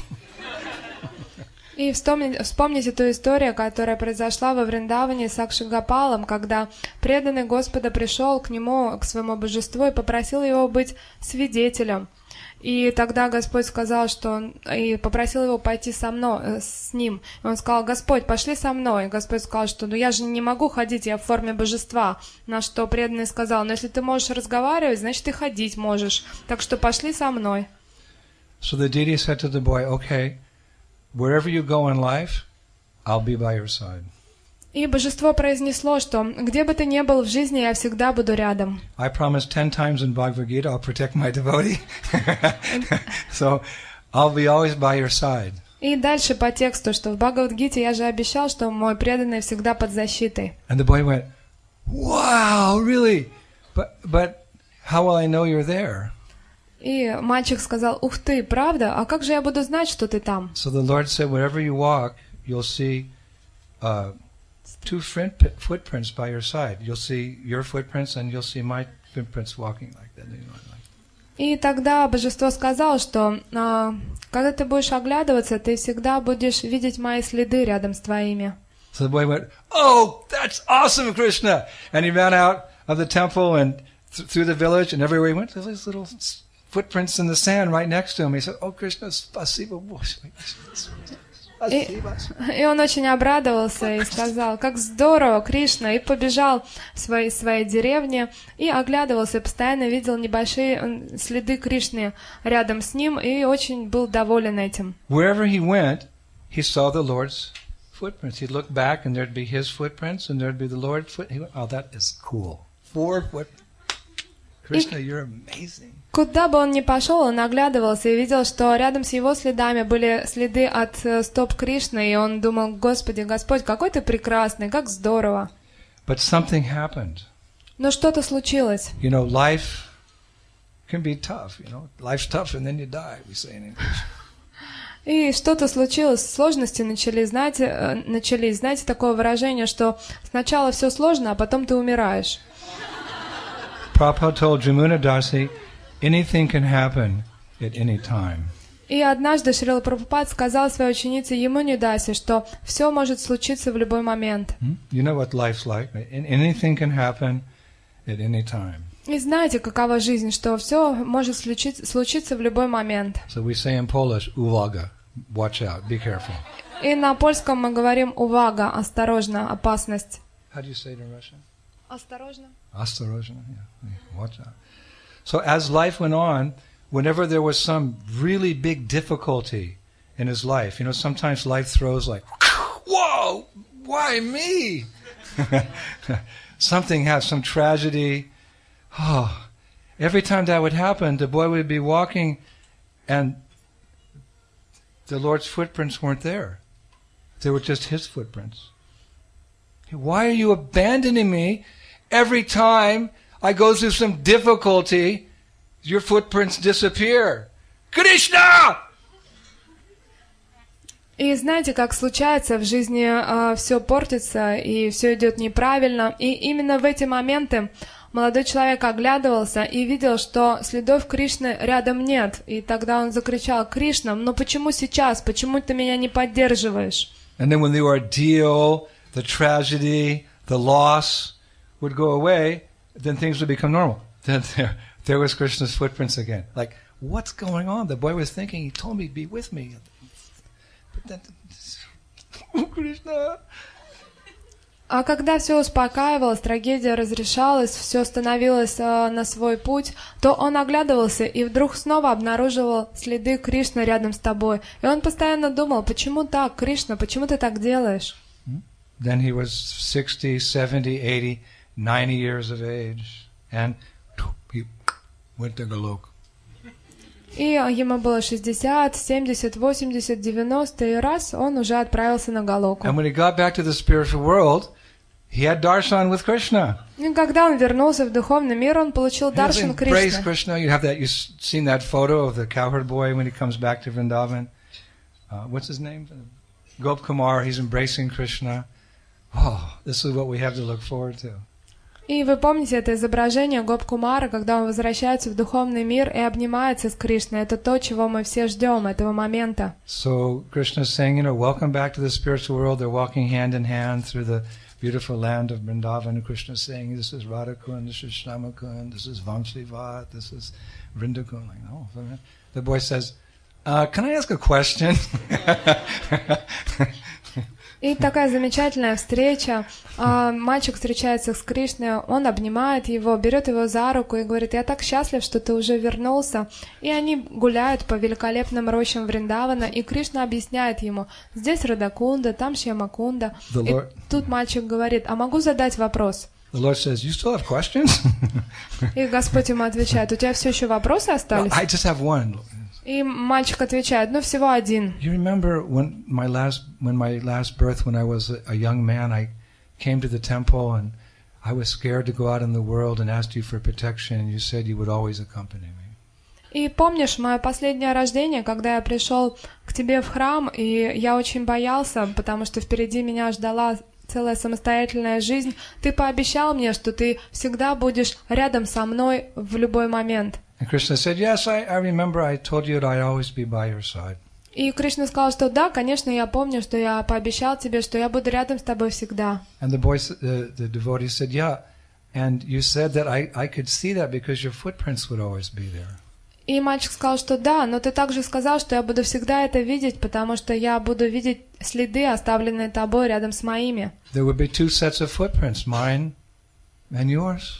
И вспомните, вспомните ту историю, которая произошла во Вриндаване с Акшигопалом, когда преданный Господа пришел к нему, к своему божеству, и попросил его быть свидетелем. И тогда Господь сказал, что он, и попросил его пойти со мной, с ним. И он сказал: Господь, пошли со мной. И Господь сказал, что ну я же не могу ходить, я в форме божества. На что преданный сказал: ну если ты можешь разговаривать, значит ты ходить можешь. Так что пошли со мной. So the deity said to the boy, okay, wherever you go in life, I'll be by your side. И божество произнесло, что где бы ты ни был в жизни, я всегда буду рядом. I promised ten times in Bhagavad Gita I'll protect my devotee. So I'll be always by your side. И дальше по тексту, что в Бхагавад-гите я же обещал, что мой преданный всегда под защитой. And the boy went, wow, really? But but how will I know you're there? И мальчик сказал: ух ты, правда? А как же я буду знать, что ты там? So the Lord said, wherever you walk, you'll see uh, two footprints by your side. You'll see your footprints and you'll see my footprints walking like that. И тогда божество сказало, что а, когда ты будешь оглядываться, ты всегда будешь видеть мои следы рядом с твоими. So the boy went, oh, that's awesome, Krishna! And he ran out of the temple and th- through the village, and everywhere he went, there's these little footprints in the sand right next to him. He said, oh, Krishna, spasiba. И, и он очень обрадовался и сказал: как здорово, Кришна, и побежал в своей, своей деревне и оглядывался, и постоянно видел небольшие следы Кришны рядом с ним и очень был доволен этим. Wherever he went, he saw the Lord's footprints. He'd look back and there'd be his footprints and there'd be the Lord's foot. He went, oh, that is cool. Four footprints. Krishna, you're amazing. Куда бы он ни пошел, он оглядывался и видел, что рядом с его следами были следы от стоп Кришны, и он думал: Господи, Господь, какой ты прекрасный, как здорово. But something happened. Но что-то случилось. You know, life can be tough, you know. Life's tough and then you die, we say in English. И что-то случилось, сложности начались, знаете, начались, знаете, такое выражение, что сначала все сложно, а потом ты умираешь. Prabhupada told Jamuna Dasi, anything can happen at any time. И однажды Шрила Прабхупад сказал своей ученице Ямуне Даси, что все может случиться в любой момент. You know what life's like. Anything can happen at any time. И знаете, какова жизнь, что все может случиться, случиться в любой момент. So we say in Polish, uwaga, watch out, be careful. И на польском мы говорим «увага», «осторожно», «опасность». How do you say it in Russian? Осторожно. Осторожно, yeah, watch out. So as life went on, whenever there was some really big difficulty in his life, you know, sometimes life throws like, whoa, why me? Something has some tragedy. Oh, every time that would happen, the boy would be walking and the Lord's footprints weren't there. They were just his footprints. Why are you abandoning me every time I go through some difficulty? Your footprints disappear. Krishna! И знаете, как случается в жизни, э, все портится и все идет неправильно. И именно в эти моменты молодой человек оглядывался и видел, что следов Кришны рядом нет. И тогда он закричал: «Кришна, ну почему сейчас? Почему ты меня не поддерживаешь?» And then when the ordeal, the tragedy, the loss would go away, then things would become normal. Then there, there was Krishna's footprints again. Like, what's going on? The boy was thinking, he told me, be with me. But then, Krishna. А когда все успокаивалось, трагедия разрешалась, все становилось э, на свой путь, то он оглядывался и вдруг снова обнаруживал следы Кришны рядом с тобой. И он постоянно думал: почему так, Кришна, почему ты так делаешь? Then he was sixty, seventy, eighty, ninety years of age, and he went to Golok. И ему было шестьдесят, семьдесят, восемьдесят, девяносто, и раз он уже отправился на Галоку. And when he got back to the spiritual world, he had darshan with Krishna. И когда он вернулся в духовный мир, он получил даршан Кришны. Кришны. You have that. You've seen that photo of the cowherd boy when he comes back to Vrindavan. Uh, what's his name? Gop Kumar. He's embracing Krishna. Oh, this is what we have to look forward to. И вы помните это изображение Гоп-Кумара, когда он возвращается в духовный мир и обнимается с Кришной. Это то, чего мы все ждем, этого момента. So Krishna is saying, you know, welcome back to the spiritual world. They're walking hand in hand through the beautiful land of Vrindavan. And Krishna is saying, this is Radhakund, this is Shyamakund, this is Vamsivat, this is Vrindakund. Like, oh, the boy says, uh, can I ask a question? И такая замечательная встреча. А, мальчик встречается с Кришной, он обнимает его, берет его за руку и говорит: «Я так счастлив, что ты уже вернулся». И они гуляют по великолепным рощам Вриндавана, и Кришна объясняет ему: здесь Радакунда, там Шьямакунда. И тут мальчик говорит: «А могу задать вопрос?» The Lord says, you still have questions? И Господь ему отвечает: «У тебя все еще вопросы остались?» I just have one. И мальчик отвечает: «Ну, всего один». You remember when my last when my last birth, when I was a, a young man, I came to the temple and I was scared to go out in the world and asked you for protection, and you said you would always accompany me. И помнишь мое последнее рождение, когда я пришел к тебе в храм, и я очень боялся, потому что впереди меня ждала целая самостоятельная жизнь. Ты пообещал мне, что ты всегда будешь рядом со мной в любой момент. And Krishna said, yes, I, I remember I told you that I'd always be by your side. И Кришна сказал, что да, конечно, я помню, что я пообещал тебе, что я буду рядом с тобой всегда. And the boy, the, the devotee said, yeah, and you said that I, I could see that because your footprints would always be there. И мальчик сказал, что да, но ты также сказал, что я буду всегда это видеть, потому что я буду видеть следы, оставленные тобой рядом с моими. There would be two sets of footprints, mine and yours.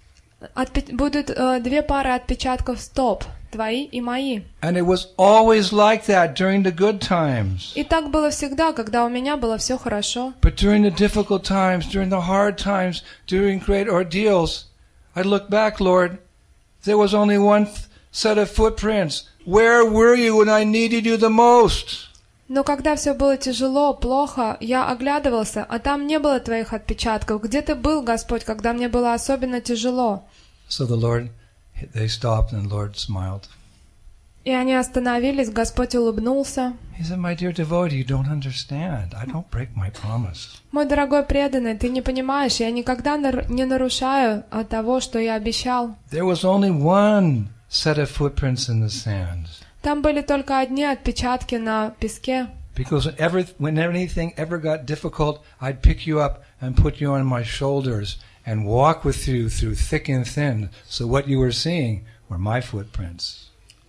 Отпи- будут э, две пары отпечатков стоп, твои и мои. And it was always like that during the good times. И так было всегда, когда у меня было все хорошо. But during the difficult times, during the hard times, during great ordeals, I look back, Lord, there was only one th- set of footprints. Where were you when I needed you the most? Но когда все было тяжело, плохо, я оглядывался, а там не было твоих отпечатков. Где ты был, Господь, когда мне было особенно тяжело? So the Lord, they stopped and the Lord smiled. И они остановились, Господь улыбнулся. He said, my dear devotee, you don't understand. I don't break my promise. Мой дорогой преданный, ты не понимаешь, я никогда нар- не нарушаю от того, что я обещал. There was only one set of footprints in the sand. Там были только одни отпечатки на песке. Because whenever, when anything ever got difficult, I'd pick you up and put you on my shoulders and walk with you through thick and thin. So what you were seeing were my footprints.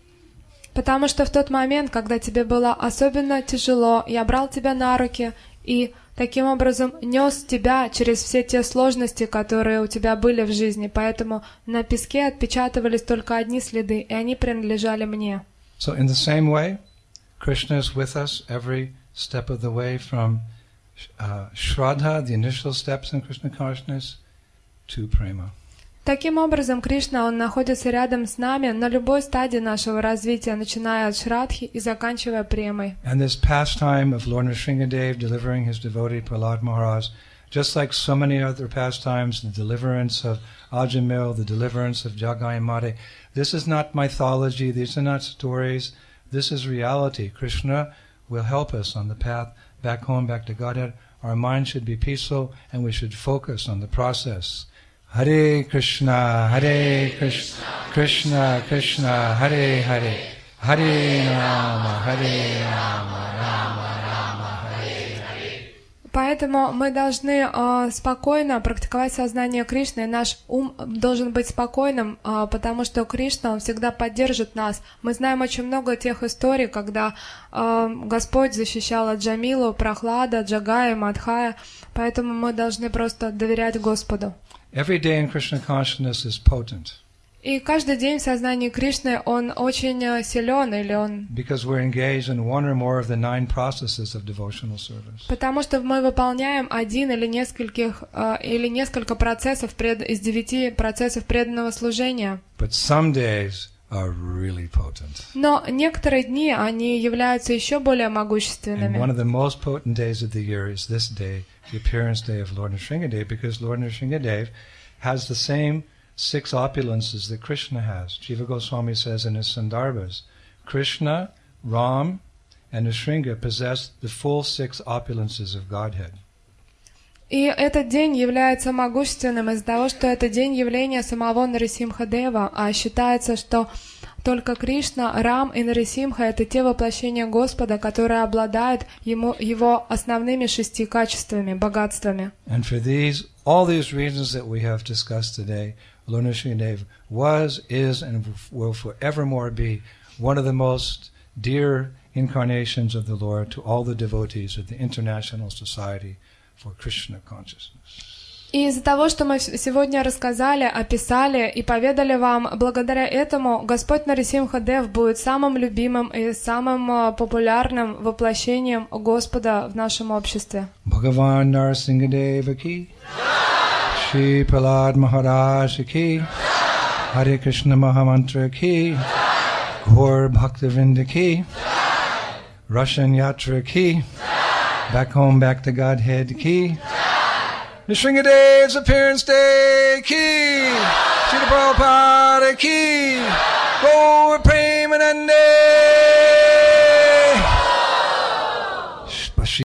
Потому что в тот момент, когда тебе было особенно тяжело, я брал тебя на руки и таким образом нес тебя через все те сложности, которые у тебя были в жизни. Поэтому на песке отпечатывались только одни следы, и они принадлежали мне. So in the same way, Krishna is with us every step of the way, from uh, Shraddha, the initial steps in Krishna consciousness, to Prema. Таким образом, Кришна, Он находится рядом с нами на любой стадии нашего развития, начиная от Шрадхи и заканчивая Премой. And this pastime of Lord Nrsingadev delivering his devotee Prahlad Maharaj, just like so many other pastimes, the deliverance of Ajamil, the deliverance of Jagai Mate, this is not mythology, these are not stories, this is reality. Krishna will help us on the path back home, back to Godhead. Our mind should be peaceful and we should focus on the process. Hare Krishna, Hare Krishna, Krishna Krishna, Hare Hare, Hare Rama, Hare Rama, Rama Rama, Hare Hare. Поэтому мы должны э, спокойно практиковать сознание Кришны, и наш ум должен быть спокойным, э, потому что Кришна, Он всегда поддержит нас. Мы знаем очень много тех историй, когда э, Господь защищал Джамилу, Прохлада, Джагая, Мадхая, поэтому мы должны просто доверять Господу. Every day in Krishna consciousness is potent. И каждый день в сознании Кришны, он очень силен, или он... Because we're engaged in one or more of the nine processes of devotional service. Потому что мы выполняем один или нескольких, или несколько процессов пред, из девяти процессов преданного служения. But some days are really potent. Но некоторые дни, они являются еще более могущественными. And one of the most potent days of the year is this day, the appearance day of Lord Nrsingadev, because Lord Nrsingadev has the same six opulences that Krishna has. Jiva Goswami says in his Sandarbhas, Krishna, Ram, and Nrsinga possess the full six opulences of Godhead. И этот день является могущественным из-за того, что это день явления самого Нарисимха-дева, а считается, что только Кришна, Рам и Нарисимха — это те воплощения Господа, которые обладают ему, его основными шести качествами, богатствами. And for these, all these reasons that we have discussed today, Lord Nrsingadev was, is, and will forevermore be one of the most dear incarnations of the Lord to all the devotees of the International Society for Krishna Consciousness. И из-за того, что мы сегодня рассказали, описали и поведали вам, благодаря этому Господь Нарисимха-дев будет самым любимым и самым популярным воплощением Господа в нашем обществе. Bhagavan Nrsingadeva ki, Shri Prahlad Maharaj ki, Hare Krishna Mahamantra ki, Gaur Bhaktivinoda ki, Russian Yatra ki, back home, back to Godhead ki, Nrsingadev's appearance day ki, Srila Prabhupada ki, Gaur Premanande.